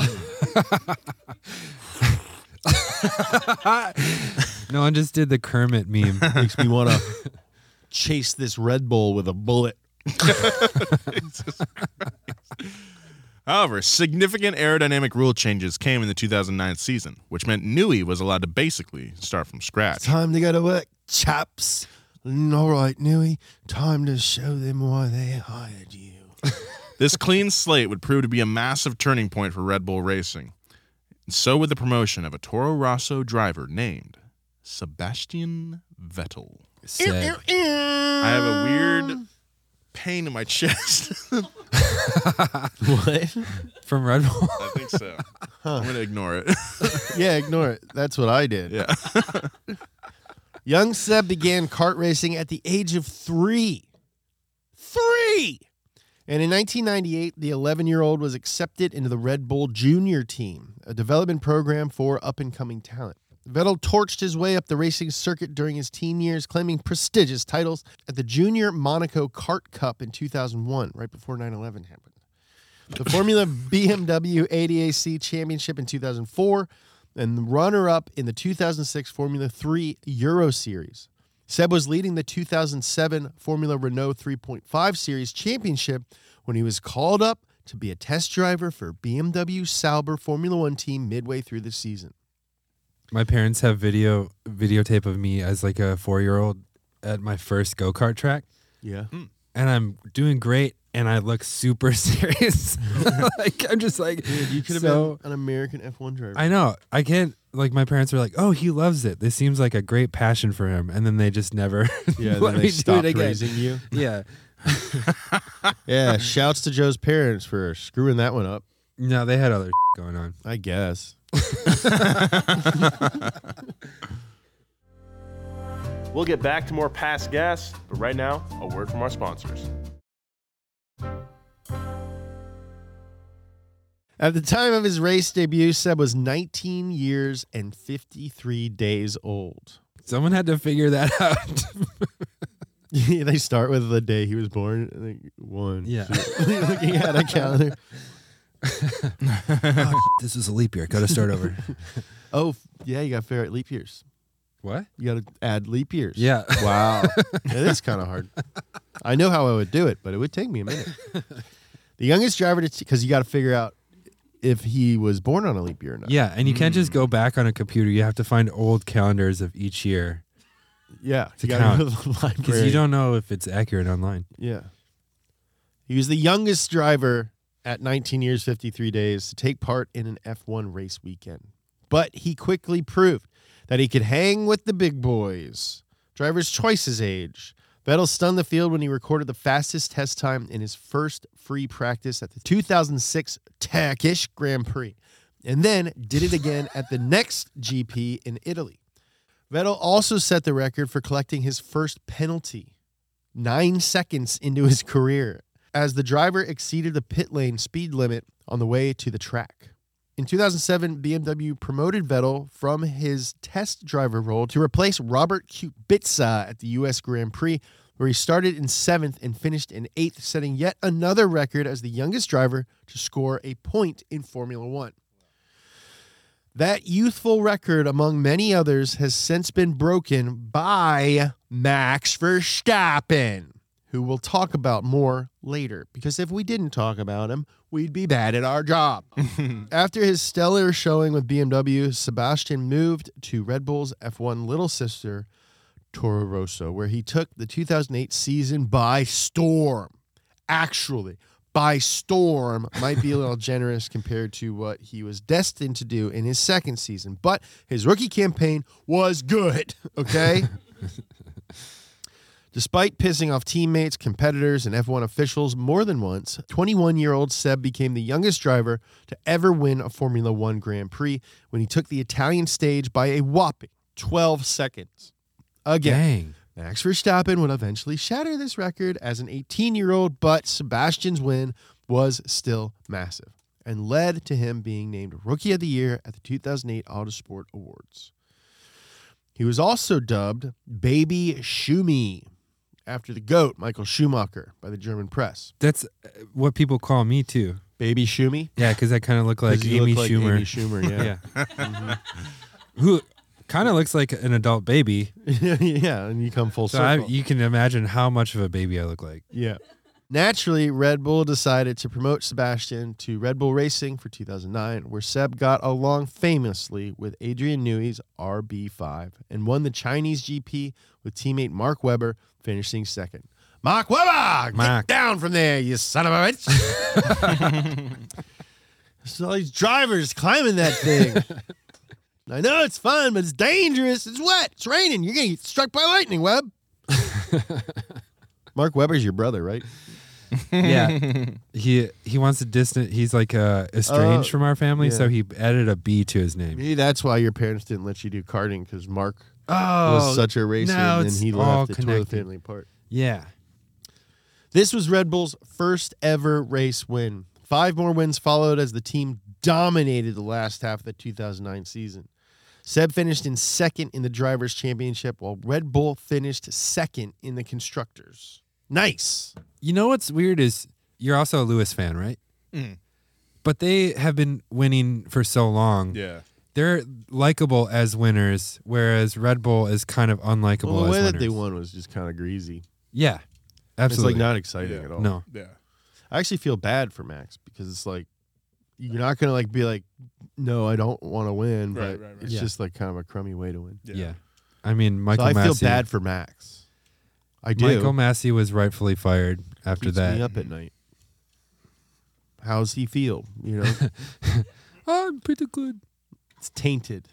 No one just did the Kermit meme. Makes me want to chase this Red Bull with a bullet. However, significant aerodynamic rule changes came in the two thousand nine season, which meant Newey was allowed to basically start from scratch. Time to go to work, chaps. All right, Newey. Time to show them why they hired you. This clean slate would prove to be a massive turning point for Red Bull Racing. And so would the promotion of a Toro Rosso driver named Sebastian Vettel. Said. I have a weird pain in my chest. What? From Red Bull. I think so. I'm going to ignore it. Yeah, ignore it. That's what I did. Yeah. Young Seb began kart racing at the age of three. Three! And in nineteen ninety-eight, the eleven-year-old was accepted into the Red Bull Junior Team, a development program for up-and-coming talent. Vettel torched his way up the racing circuit during his teen years, claiming prestigious titles at the Junior Monaco Kart Cup in two thousand one, right before nine eleven happened. The Formula B M W A D A C Championship in two thousand four, and the runner-up in the two thousand six Formula three Euro Series. Seb was leading the two thousand seven Formula Renault three point five Series Championship when he was called up to be a test driver for B M W Sauber Formula One team midway through the season. My parents have video videotape of me as like a four-year-old at my first go-kart track, Yeah. and I'm doing great, and I look super serious. Like I'm just like, Dude, you could have so, been an American F one driver. I know. I can't. Like my parents were like, "Oh, he loves it. This seems like a great passion for him," and then they just never yeah, let then they me do stopped it again. raising you. Yeah. Yeah, shouts to Joe's parents for screwing that one up. No, they had other going on. I guess. We'll get back to more Past Gas, but right now, a word from our sponsors. At the time of his race debut, Seb was nineteen years and fifty-three days old. Someone had to figure that out. They start with the day he was born. I think one. Yeah. two. Looking at a calendar. Oh, this was a leap year. Got to start over. Oh, f- yeah, you got to figure out leap years. What? You got to add leap years. Yeah. Wow. It is kind of hard. I know how I would do it, but it would take me a minute. The youngest driver to, because you got to figure out if he was born on a leap year or not. Yeah, and you can't just go back on a computer. You have to find old calendars of each year Yeah. to You gotta go count. to the library. because you don't know if it's accurate online. Yeah. He was the youngest driver at nineteen years, fifty-three days to take part in an F one race weekend. but he quickly proved that he could hang with the big boys. Driver's Choice's age. Vettel stunned the field when he recorded the fastest test time in his first free practice at the two thousand six Turkish Grand Prix, and then did it again at the next G P in Italy. Vettel also set the record for collecting his first penalty, nine seconds into his career, as the driver exceeded the pit lane speed limit on the way to the track. In two thousand seven, B M W promoted Vettel from his test driver role to replace Robert Kubica at the U S Grand Prix, where he started in seventh and finished in eighth, setting yet another record as the youngest driver to score a point in Formula One. That youthful record, among many others, has since been broken by Max Verstappen, who we'll talk about more later, because if we didn't talk about him, we'd be bad at our job. After his stellar showing with B M W, Sebastian moved to Red Bull's F one little sister, Toro Rosso, where he took the two thousand eight season by storm. Actually, by storm might be a little generous compared to what he was destined to do in his second season, but his rookie campaign was good, okay? Despite pissing off teammates, competitors, and F one officials more than once, twenty-one-year-old Seb became the youngest driver to ever win a Formula One Grand Prix when he took the Italian stage by a whopping twelve seconds. Again, Dang. Max Verstappen would eventually shatter this record as an eighteen-year-old, but Sebastian's win was still massive and led to him being named Rookie of the Year at the two thousand eight Autosport Awards. He was also dubbed Baby Schumi after the GOAT, Michael Schumacher, by the German press. That's uh, what people call me too. Baby Schumi? Yeah, because I kind of look like 'Cause you Amy look like Schumer. Amy Schumer, yeah. Yeah. Who kind of looks like an adult baby. Yeah, and you come full So circle. I, you can imagine how much of a baby I look like. Yeah. Naturally, Red Bull decided to promote Sebastian to Red Bull Racing for two thousand nine, where Seb got along famously with Adrian Newey's R B five and won the Chinese G P with teammate Mark Webber, finishing second. Mark Webber! Mark. Get down from there, you son of a bitch! There's all these drivers climbing that thing. I know it's fun, but it's dangerous. It's wet. It's raining. You're going to get struck by lightning, Webb. Mark Webber's your brother, right? Yeah. he he wants to distant. He's like uh, estranged Oh, from our family, yeah. so he added a B to his name. Maybe that's why your parents didn't let you do karting, because Mark Oh, was such a racer, now and it's then he all left. It tore the connected. family apart. Yeah. This was Red Bull's first ever race win. Five more wins followed as the team dominated the last half of the two thousand nine season. Seb finished in second in the Drivers' Championship, while Red Bull finished second in the Constructors. Nice. You know what's weird is you're also a Lewis fan, right? Mm. But they have been winning for so long. Yeah. They're likable as winners, whereas Red Bull is kind of unlikable Well, the as way winners. that they won was just kind of greasy. Yeah. Absolutely. It's like not exciting Yeah. at all. No. Yeah. I actually feel bad for Max because it's like you're not gonna like be like, no, I don't want to win, but Right, right, right. it's Yeah. just like kind of a crummy way to win. Yeah. I mean, Michael so I Massey. feel bad for Max. I do. Michael Massey was rightfully fired after Keeps that. me up at night. How's he feel? You know, I'm pretty good. it's tainted.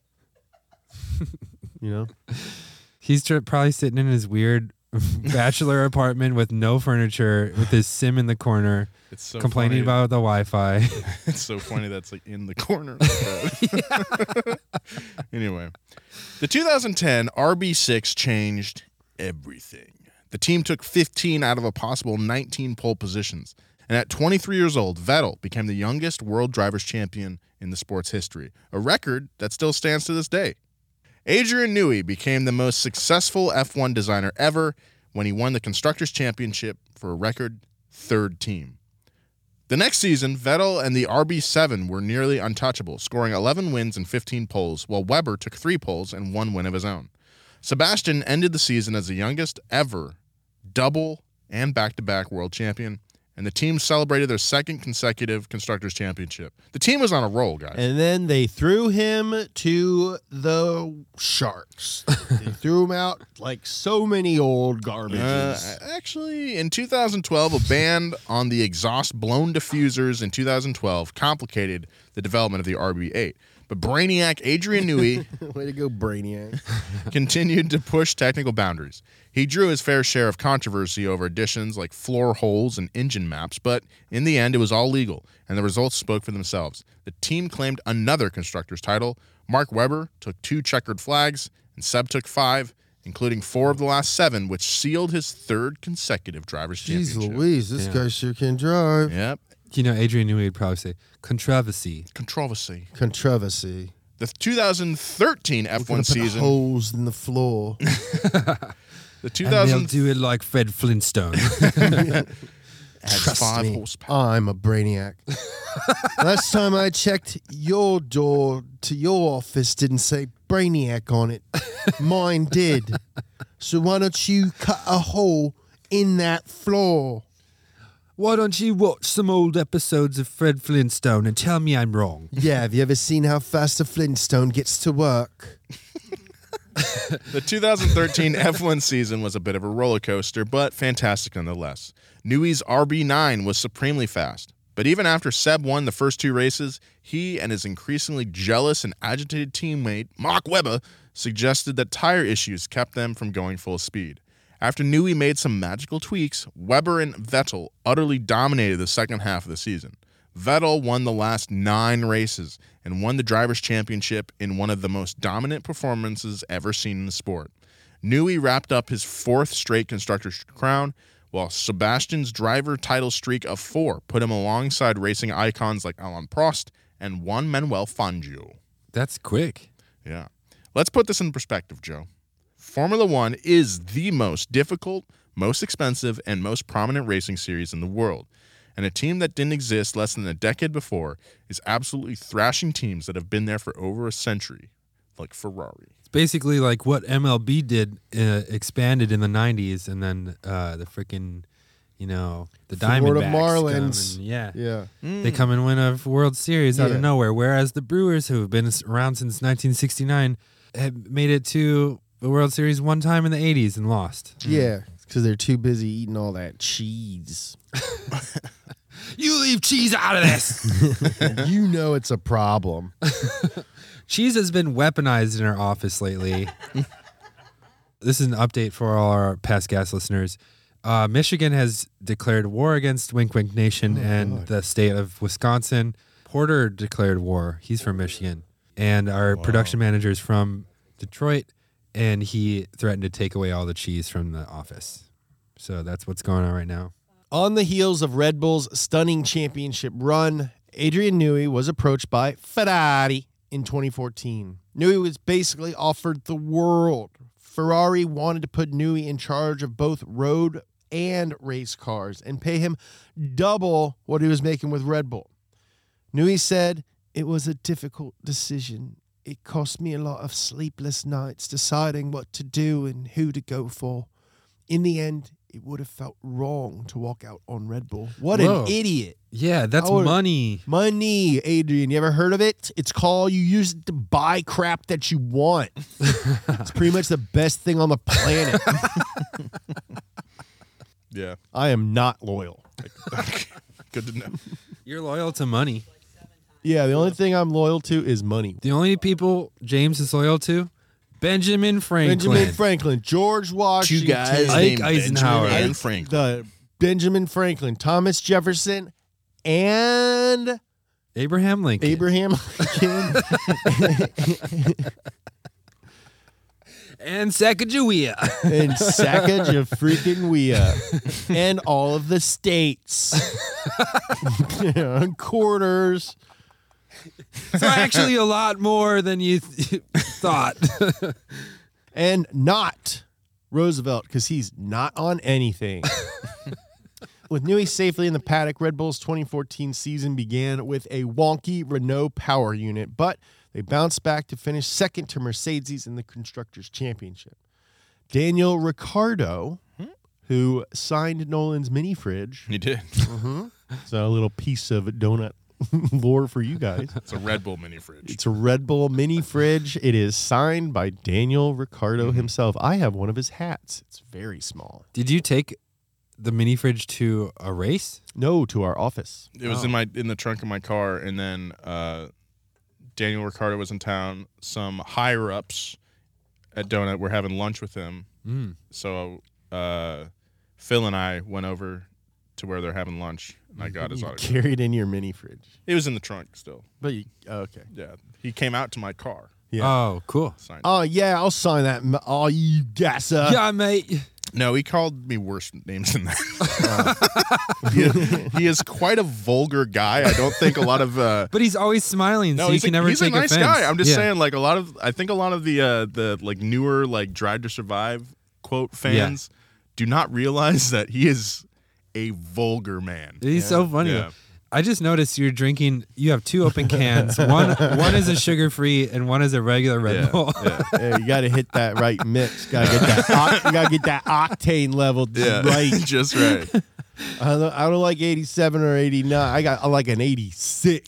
You know, He's tr- probably sitting in his weird bachelor apartment with no furniture, with his sim in the corner, It's so complaining funny. about the Wi-Fi. It's so funny that's like in the corner. Of the bed. Anyway, the two thousand ten R B six changed everything. The team took fifteen out of a possible nineteen pole positions. And at twenty-three years old, Vettel became the youngest world drivers' champion in the sport's history, a record that still stands to this day. Adrian Newey became the most successful F one designer ever when he won the Constructors' Championship for a record third team. The next season, Vettel and the R B seven were nearly untouchable, scoring eleven wins and fifteen poles, while Webber took three poles and one win of his own. Sebastian ended the season as the youngest ever double and back-to-back world champion, and the team celebrated their second consecutive Constructors' Championship. The team was on a roll, guys. and then they threw him to the sharks. They threw him out like so many old garbages. Uh, actually, in two thousand twelve, a ban on the exhaust blown diffusers in two thousand twelve complicated the development of the R B eight. But Brainiac Adrian Newey Way to go, Brainiac. continued to push technical boundaries. He drew his fair share of controversy over additions like floor holes and engine maps, but in the end, it was all legal, and the results spoke for themselves. The team claimed another constructor's title. Mark Webber took two checkered flags, and Seb took five, including four of the last seven, which sealed his third consecutive Drivers' Jeez Championship. Louise, this Yeah. guy sure can drive. Yep. You know, Adrian Newey would probably say controversy. Controversy. Controversy. The two thousand thirteen F one Gonna put season. holes in the floor. The two And they'll thousand do it like Fred Flintstone. had Trust five me, horsepower. I'm a brainiac. Last time I checked, your door to your office didn't say brainiac on it. Mine did. So why don't you cut a hole in that floor? Why don't you watch some old episodes of Fred Flintstone and tell me I'm wrong? Yeah, have you ever seen how fast a Flintstone gets to work? The two thousand thirteen F one season was a bit of a roller coaster, but fantastic nonetheless. Newey's R B nine was supremely fast. But even after Seb won the first two races, he and his increasingly jealous and agitated teammate, Mark Webber, suggested that tire issues kept them from going full speed. After Newey made some magical tweaks, Webber and Vettel utterly dominated the second half of the season. Vettel won the last nine races and won the Drivers' Championship in one of the most dominant performances ever seen in the sport. Newey wrapped up his fourth straight Constructors' crown, while Sebastian's driver title streak of four put him alongside racing icons like Alain Prost and Juan Manuel Fangio. That's quick. Yeah. Let's put this in perspective, Joe. Formula One is the most difficult, most expensive, and most prominent racing series in the world. And a team that didn't exist less than a decade before is absolutely thrashing teams that have been there for over a century, like Ferrari. It's basically like what M L B did, uh, expanded in the nineties, and then uh, the freaking, you know, the Florida Diamondbacks Marlins. come and, yeah. Yeah. They come and win a World Series out Yeah. of nowhere, whereas the Brewers, who have been around since nineteen sixty-nine, have made it to the World Series one time in the eighties and lost. Yeah, because they're too busy eating all that cheese. You leave cheese out of this. You know it's a problem. Cheese has been weaponized in our office lately. This is an update for all our past gas listeners. Uh, Michigan has declared war against Wink Wink Nation and the state of Wisconsin. Porter declared war. He's from Michigan. And our production manager is from Detroit, and he threatened to take away all the cheese from the office. So that's what's going on right now. On the heels of Red Bull's stunning championship run, Adrian Newey was approached by Ferrari in twenty fourteen. Newey was basically offered the world. Ferrari wanted to put Newey in charge of both road and race cars and pay him double what he was making with Red Bull. Newey said, "It was a difficult decision. It cost me a lot of sleepless nights deciding what to do and who to go for. In the end, it would have felt wrong to walk out on Red Bull." What Whoa. an idiot. Yeah, that's I would- money. Money, Adrian. You ever heard of it? It's called, you use it to buy crap that you want. It's pretty much the best thing on the planet. Yeah. I am not loyal. Good to know. You're loyal to money. Yeah, the only thing I'm loyal to is money. The only people James is loyal to, Benjamin Franklin. Benjamin Franklin, George Washington, Two guys Ike named Eisenhower. Benjamin and Ike- Franklin. the Benjamin Franklin, Thomas Jefferson, and Abraham Lincoln. Abraham Lincoln. and Sacagawea. and Sacagawea, and all of the states, quarters. So actually a lot more than you th- thought. And not Roosevelt, because he's not on anything. With Newey safely in the paddock, Red Bull's twenty fourteen season began with a wonky Renault power unit, but they bounced back to finish second to Mercedes in the Constructors' Championship. Daniel Ricciardo, who signed Nolan's mini fridge, He did. so a little piece of donut lore for you guys. It's a Red Bull mini fridge. It's a Red Bull mini fridge. It is signed by Daniel Ricciardo himself. I have one of his hats. It's very small. Did you take the mini fridge to a race? No, to our office. It was Oh. in my in the trunk of my car, and then uh, Daniel Ricciardo was in town. Some higher ups at Donut were having lunch with him. Mm. So uh, Phil and I went over to where they're having lunch, and I got his You autograph. carried in your mini fridge. It was in the trunk still. But you, oh, okay. Yeah, he came out to my car. Yeah. Oh, cool. Signed it. Oh, yeah, I'll sign that. m- Oh, you gasser. yeah, mate. No, he called me worse names than that. he, he is quite a vulgar guy. I don't think a lot of. Uh, But he's always smiling, no, so you he's, can a, never he's take a nice offense. guy. I'm just Yeah. saying, like a lot of. I think a lot of the uh, the like newer like Drive to Survive quote fans do not realize that he is a vulgar man. He's so funny. Yeah. though. I just noticed you're drinking. You have two open cans. one one is a sugar free, and one is a regular Red Yeah, Bull. yeah. Hey, you got to hit that right mix. Got to get that. Oct- you got to get that octane level Yeah, right. just right. I don't, I don't like eighty-seven or eighty-nine. I got I like an eighty-six.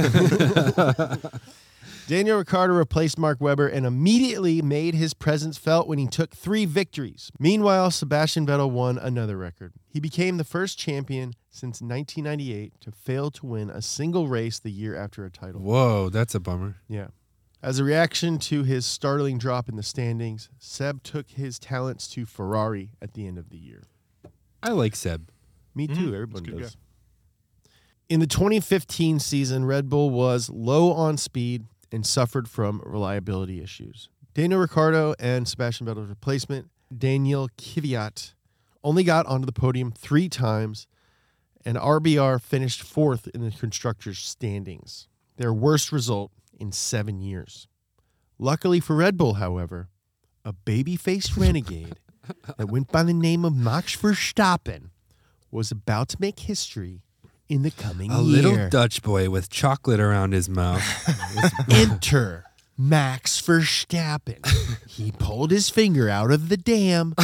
Daniel Ricciardo replaced Mark Webber and immediately made his presence felt when he took three victories. Meanwhile, Sebastian Vettel won another record. He became the first champion since nineteen ninety-eight to fail to win a single race the year after a title. Whoa, that's a bummer. Yeah. As a reaction to his startling drop in the standings, Seb took his talents to Ferrari at the end of the year. I like Seb. Me too. Mhm. Everyone That's a good does. In the twenty fifteen season, Red Bull was low on speed and suffered from reliability issues. Daniel Ricciardo and Sebastian Vettel's replacement, Daniel Kvyat, only got onto the podium three times, and R B R finished fourth in the constructors' standings, their worst result in seven years. Luckily for Red Bull, however, a baby-faced renegade that went by the name of Max Verstappen was about to make history in the coming A year. little Dutch boy with chocolate around his mouth. Enter Max Verstappen. He pulled his finger out of the dam,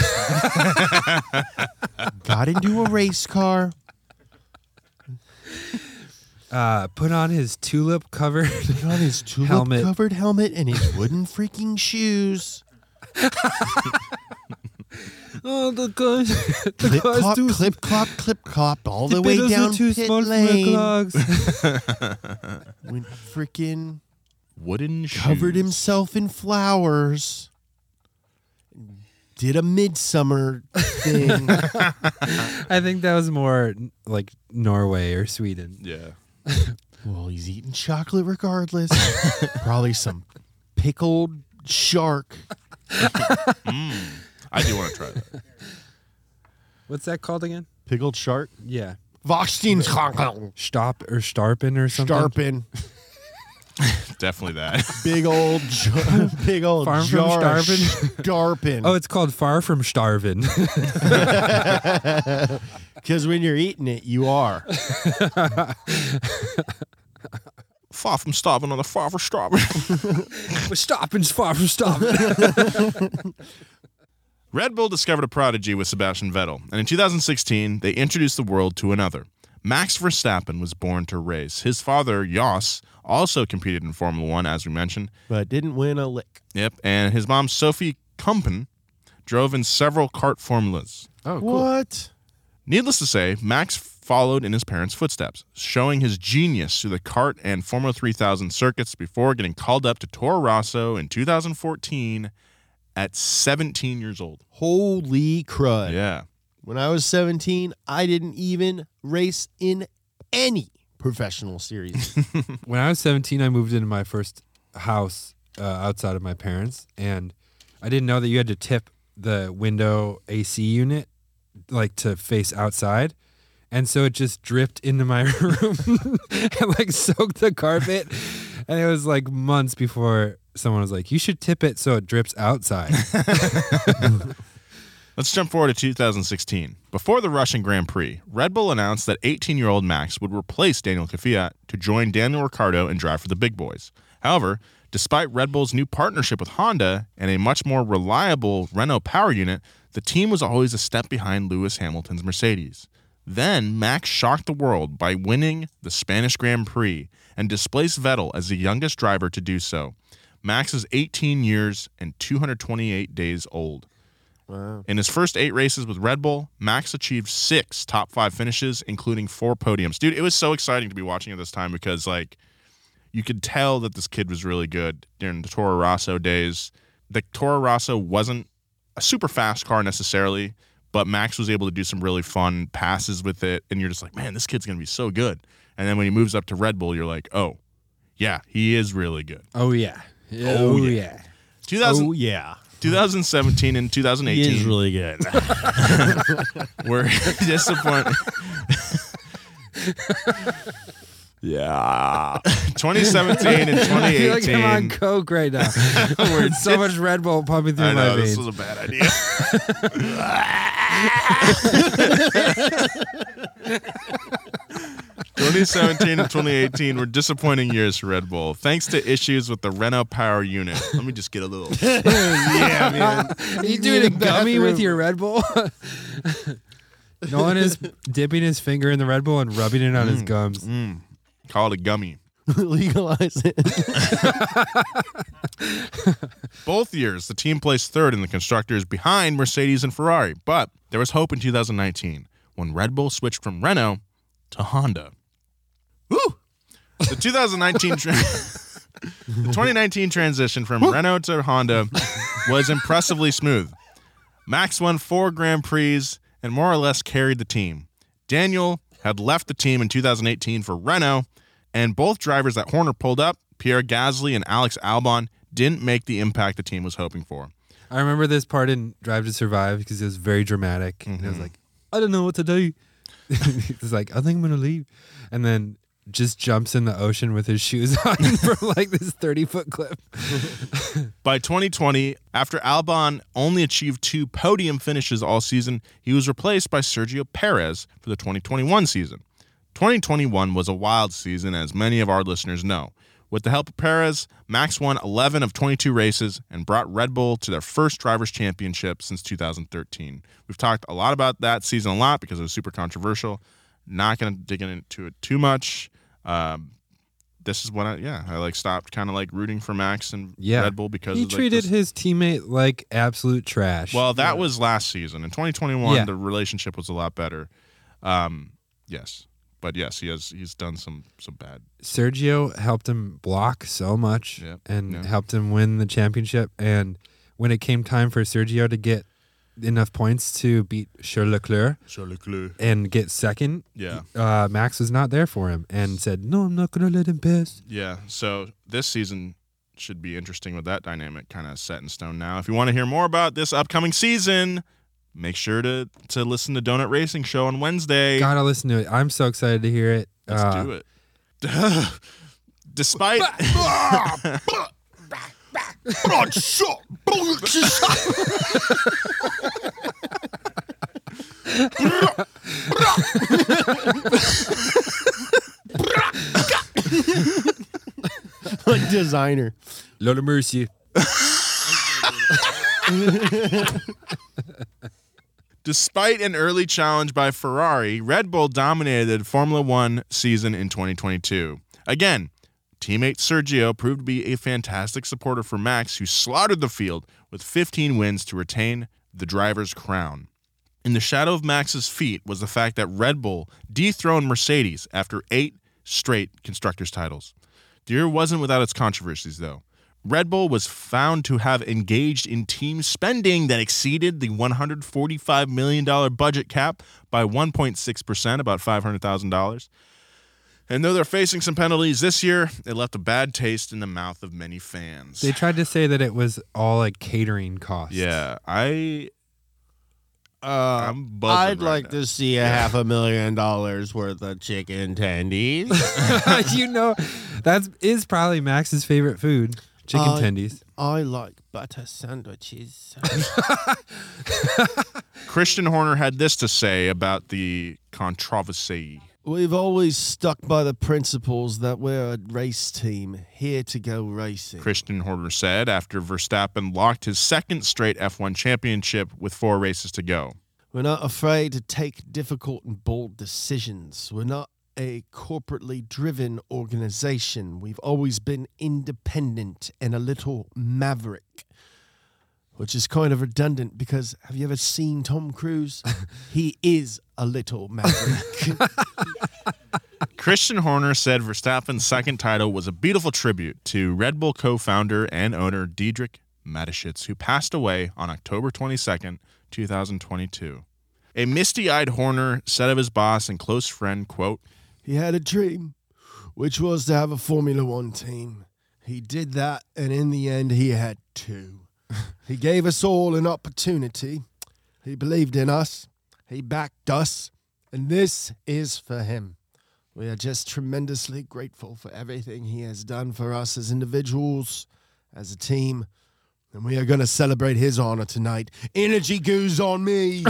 got into a race car. Uh, put on his tulip covered. Put on his Helmet. tulip-covered helmet and his wooden freaking shoes. oh, the gun. the Clip car's clop, too clip clop, clip clop, all the, the way pedals are down too pit small lane. for my clogs. Went freaking Wooden shoes. covered himself in flowers. Did a midsummer thing. I think that was more like Norway or Sweden. Yeah. Well, he's eating chocolate regardless. Probably some pickled shark. Mm. I do want to try that. What's that called again? Pickled shark? Yeah. Starpen. Stop or Starpen or something. Definitely that. Big old, jar, big old Farm from jar of Starpen? Starpen. Oh, it's called Far From Starvin'. Because when you're eating it, you are. Far from stopping on the far from stopping. Stoppin's Far From Stoppin'. Red Bull discovered a prodigy with Sebastian Vettel, and in two thousand sixteen, they introduced the world to another. Max Verstappen was born to race. His father, Jos, also competed in Formula One, as we mentioned. But didn't win a lick. Yep, and his mom, Sophie Kumpen, drove in several kart formulas. Oh, cool. What? Needless to say, Max followed in his parents' footsteps, showing his genius through the kart and Formula three thousand circuits before getting called up to Toro Rosso in two thousand fourteen at seventeen years old. Holy crud. Yeah. When I was seventeen, I didn't even race in any professional series. When I was seventeen, I moved into my first house uh, outside of my parents, and I didn't know that you had to tip the window A C unit like to face outside. And so it just dripped into my room and like soaked the carpet. And it was like months before someone was like, you should tip it so it drips outside. Let's jump forward to two thousand sixteen. Before the Russian Grand Prix, Red Bull announced that eighteen-year-old Max would replace Daniel Kvyat to join Daniel Ricciardo and drive for the big boys. However, despite Red Bull's new partnership with Honda and a much more reliable Renault power unit, the team was always a step behind Lewis Hamilton's Mercedes. Then, Max shocked the world by winning the Spanish Grand Prix and displaced Vettel as the youngest driver to do so. Max is eighteen years and two hundred twenty-eight days old. Wow. In his first eight races with Red Bull, Max achieved six top five finishes, including four podiums. Dude, it was so exciting to be watching at this time because, like, you could tell that this kid was really good during the Toro Rosso days. The Toro Rosso wasn't a super fast car necessarily, but Max was able to do some really fun passes with it, and you're just like, man, this kid's going to be so good. And then when he moves up to Red Bull, you're like, oh, yeah, he is really good. Oh, yeah. Yeah, Oh, oh, yeah. yeah. two thousand, Oh, yeah. twenty seventeen and twenty eighteen He is really good. were disappointing. yeah. twenty seventeen and twenty I feel like I'm on eighteen. coke right now. We're so much Red Bull pumping through I my know, this veins. was a bad idea. twenty seventeen and twenty eighteen were disappointing years for Red Bull, thanks to issues with the Renault power unit. Let me just get a little. yeah, man. Are you doing a gummy with your Red Bull? Nolan is dipping his finger in the Red Bull and rubbing it on his gums. Mm, call it a gummy. Legalize it. Both years, the team placed third in the constructors behind Mercedes and Ferrari, but there was hope in two thousand nineteen when Red Bull switched from Renault to Honda. Woo! The two thousand nineteen tra- the twenty nineteen transition from Renault to Honda was impressively smooth. Max won four Grand Prix and more or less carried the team. Daniel had left the team in two thousand eighteen for Renault, and both drivers that Horner pulled up, Pierre Gasly and Alex Albon, didn't make the impact the team was hoping for. I remember this part in Drive to Survive because it was very dramatic. Mm-hmm. It was like, I don't know what to do. He's like, I think I'm going to leave. And then just jumps in the ocean with his shoes on from like this thirty-foot cliff. By twenty twenty, after Albon only achieved two podium finishes all season, he was replaced by Sergio Perez for the twenty twenty-one season. twenty twenty-one was a wild season, as many of our listeners know. With the help of Perez, Max won eleven of twenty-two races and brought Red Bull to their first Drivers' Championship since two thousand thirteen. We've talked a lot about that season a lot because it was super controversial. Not going to dig into it too much. Um, this is when I, yeah, I like stopped kind of like rooting for Max and Yeah. Red Bull because He of, like, treated this- his teammate like absolute trash. Well, that was last season. In twenty twenty-one, Yeah. the relationship was a lot better. Um, yes, but yes, he has he's done some some bad. Sergio helped him block so much Yep, and yep. helped him win the championship. And when it came time for Sergio to get enough points to beat Charles Leclerc and get second, Yeah, uh, Max was not there for him and said, no, I'm not going to let him pass. yeah. So this season should be interesting with that dynamic kind of set in stone now. If you want to hear more about this upcoming season, make sure to to listen to Donut Racing Show on Wednesday. Gotta listen to it. I'm so excited to hear it. Let's Uh, do it. Despite Like designer. Lord of mercy. Despite an early challenge by Ferrari, Red Bull dominated the Formula One season in twenty twenty-two. Again, teammate Sergio proved to be a fantastic supporter for Max, who slaughtered the field with fifteen wins to retain the driver's crown. In the shadow of Max's feet was the fact that Red Bull dethroned Mercedes after eight straight constructors' titles. The year wasn't without its controversies, though. Red Bull was found to have engaged in team spending that exceeded the one hundred forty-five million dollars budget cap by one point six percent, about five hundred thousand dollars. And though they're facing some penalties this year, it left a bad taste in the mouth of many fans. They tried to say that it was all like catering costs. Yeah, I... Uh, I'm buzzing I'd right like now. to see a half a million dollars worth of chicken tendies. You know, that is probably Max's favorite food. Chicken Uh, tendies. I like butter sandwiches. Christian Horner had this to say about the controversy. We've always stuck by the principles that we're a race team here to go racing. Christian Horner said after Verstappen locked his second straight F one championship with four races to go. We're not afraid to take difficult and bold decisions. We're not a corporately driven organization. We've always been independent and a little maverick. which is kind of redundant because have you ever seen Tom Cruise? He is a little maverick. Christian Horner said Verstappen's second title was a beautiful tribute to Red Bull co-founder and owner Dietrich Mateschitz, who passed away on October twenty-second, twenty twenty-two. A misty-eyed Horner said of his boss and close friend, quote, "He had a dream, which was to have a Formula One team. He did that, and in the end, he had two. He gave us all an opportunity. He believed in us. He backed us. And this is for him. We are just tremendously grateful for everything he has done for us as individuals, as a team. And we are going to celebrate his honor tonight. Energy goes on me."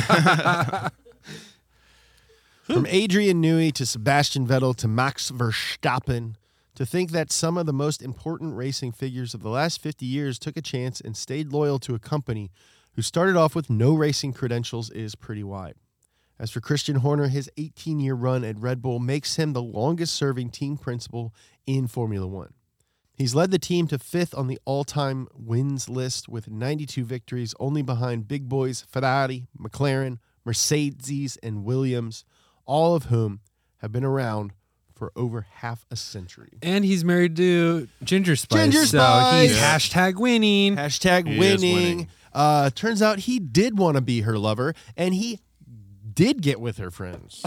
From Adrian Newey to Sebastian Vettel to Max Verstappen, to think that some of the most important racing figures of the last fifty years took a chance and stayed loyal to a company who started off with no racing credentials is pretty wide. As for Christian Horner, his eighteen-year run at Red Bull makes him the longest-serving team principal in Formula One. He's led the team to fifth on the all-time wins list with ninety-two victories, only behind big boys Ferrari, McLaren, Mercedes, and Williams, all of whom have been around for over half a century. And he's married to Ginger Spice. Ginger So Spice! he's hashtag winning. Hashtag He is winning. winning. Uh, turns out he did want to be her lover, and he did get with her friends.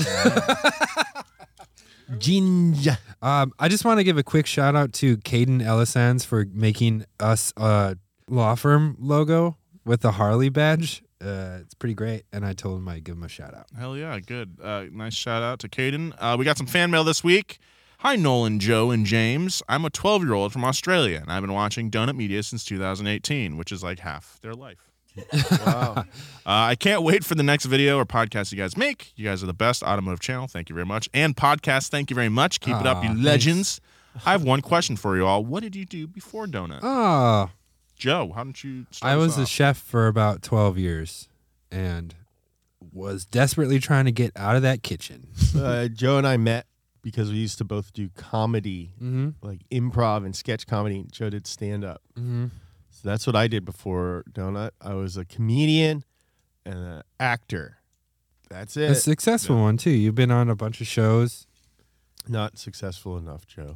Ginger. Um, I just want to give a quick shout out to Caden Ellisans for making us a law firm logo with the Harley badge. Uh, it's pretty great, and I told him I'd give him a shout out. Hell yeah, good. Uh, nice shout out to Caden. Uh, we got some fan mail this week. Hi, Nolan, Joe, and James. I'm a twelve-year-old from Australia, and I've been watching Donut Media since two thousand eighteen, which is like half their life. Wow. Uh, I can't wait for the next video or podcast you guys make. You guys are the best automotive channel. Thank you very much. And podcast, thank you very much. Keep it up, you Aw, legends. I have one question for you all. What did you do before Donut? Oh, Joe, how did you start I us was a off? chef for about twelve years and was desperately trying to get out of that kitchen. uh, Joe and I met because we used to both do comedy, Mm-hmm. like improv and sketch comedy. Joe did stand-up. Mm-hmm. So that's what I did before Donut. I was a comedian and an actor. That's it. A successful one, too. You've been on a bunch of shows. Not successful enough, Joe.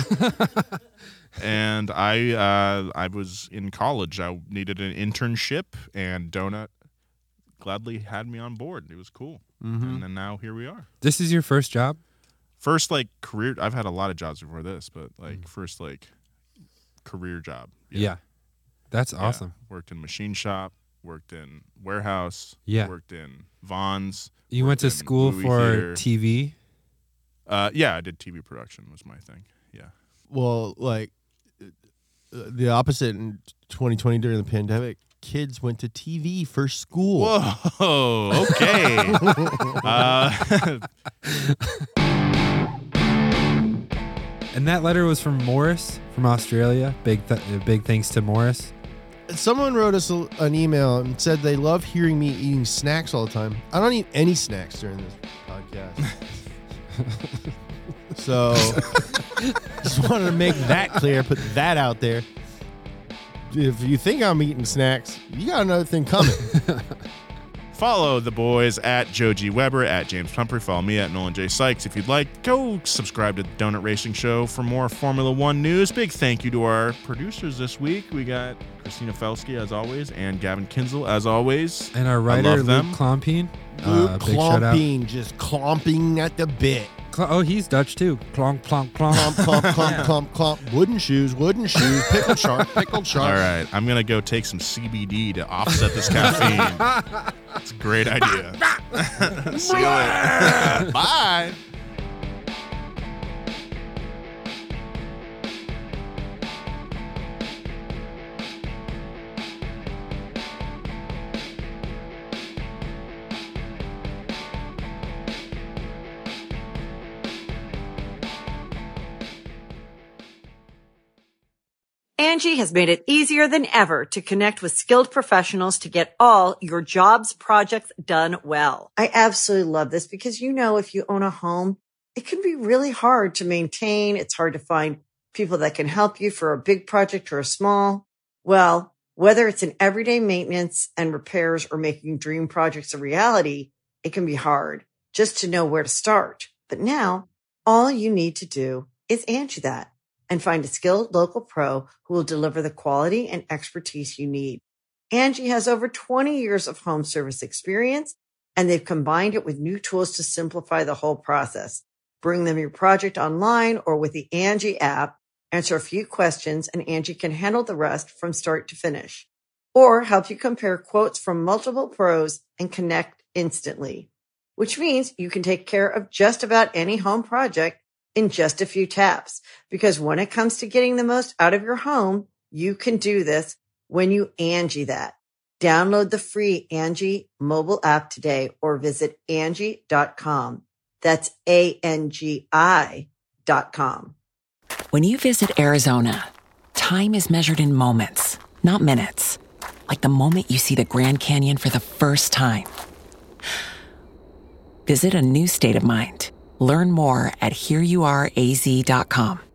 And I uh, I was in college. I needed an internship, and Donut gladly had me on board. It was cool. Mm-hmm. And then now here we are. This is your first job? First, like, career. I've had a lot of jobs before this, but, like, first, like, career job. Yeah. That's Yeah. awesome. Worked in machine shop, worked in warehouse, Yeah. worked in Vaughn's. You went worked to in school movie for theater. T V? Uh, yeah, I did T V production was my thing. Yeah. Well, like uh, the opposite in twenty twenty during the pandemic, kids went to T V for school. Whoa, okay. uh, And that letter was from Morris from Australia. Big th- uh, big thanks to Morris. Someone wrote us a, an email and said they love hearing me eating snacks all the time. I don't eat any snacks during this podcast. So, just wanted to make that clear, put that out there. If you think I'm eating snacks, you got another thing coming. follow the boys at Joe G. Weber, at James Pumphrey. Follow me at Nolan J. Sykes. If you'd like, go subscribe to the Donut Racing Show for more Formula One news. Big thank you to our producers this week. We got Christina Felsky, as always, and Gavin Kinzel, as always. And our I writer, love Luke them. Klompien. Luke Uh, big shout out. clomping, just clomping at the bit. Cl- oh, he's Dutch too. Clonk, clonk, clonk. Clomp, clomp, clomp, clomp, clomp. Wooden shoes, wooden shoes, pickled shark, pickled shark. All right, I'm going to go take some C B D to offset this caffeine. It's a great idea. See you later. Bye. Angie has made it easier than ever to connect with skilled professionals to get all your jobs projects done well. I absolutely love this because, you know, if you own a home, it can be really hard to maintain. It's hard to find people that can help you for a big project or a small. Well, Whether it's in everyday maintenance and repairs or making dream projects a reality, it can be hard just to know where to start. But now, all you need to do is Angie that and find a skilled local pro who will deliver the quality and expertise you need. Angie has over twenty years of home service experience, and they've combined it with new tools to simplify the whole process. Bring them your project online or with the Angie app, answer a few questions, and Angie can handle the rest from start to finish. Or help you compare quotes from multiple pros and connect instantly, which means you can take care of just about any home project in just a few taps. Because when it comes to getting the most out of your home, you can do this when you Angie that. Download the free Angie mobile app today or visit Angie dot com. That's A N G I dot com. When you visit Arizona, time is measured in moments, not minutes. Like the moment you see the Grand Canyon for the first time. Visit a new state of mind. Learn more at here you are A Z dot com.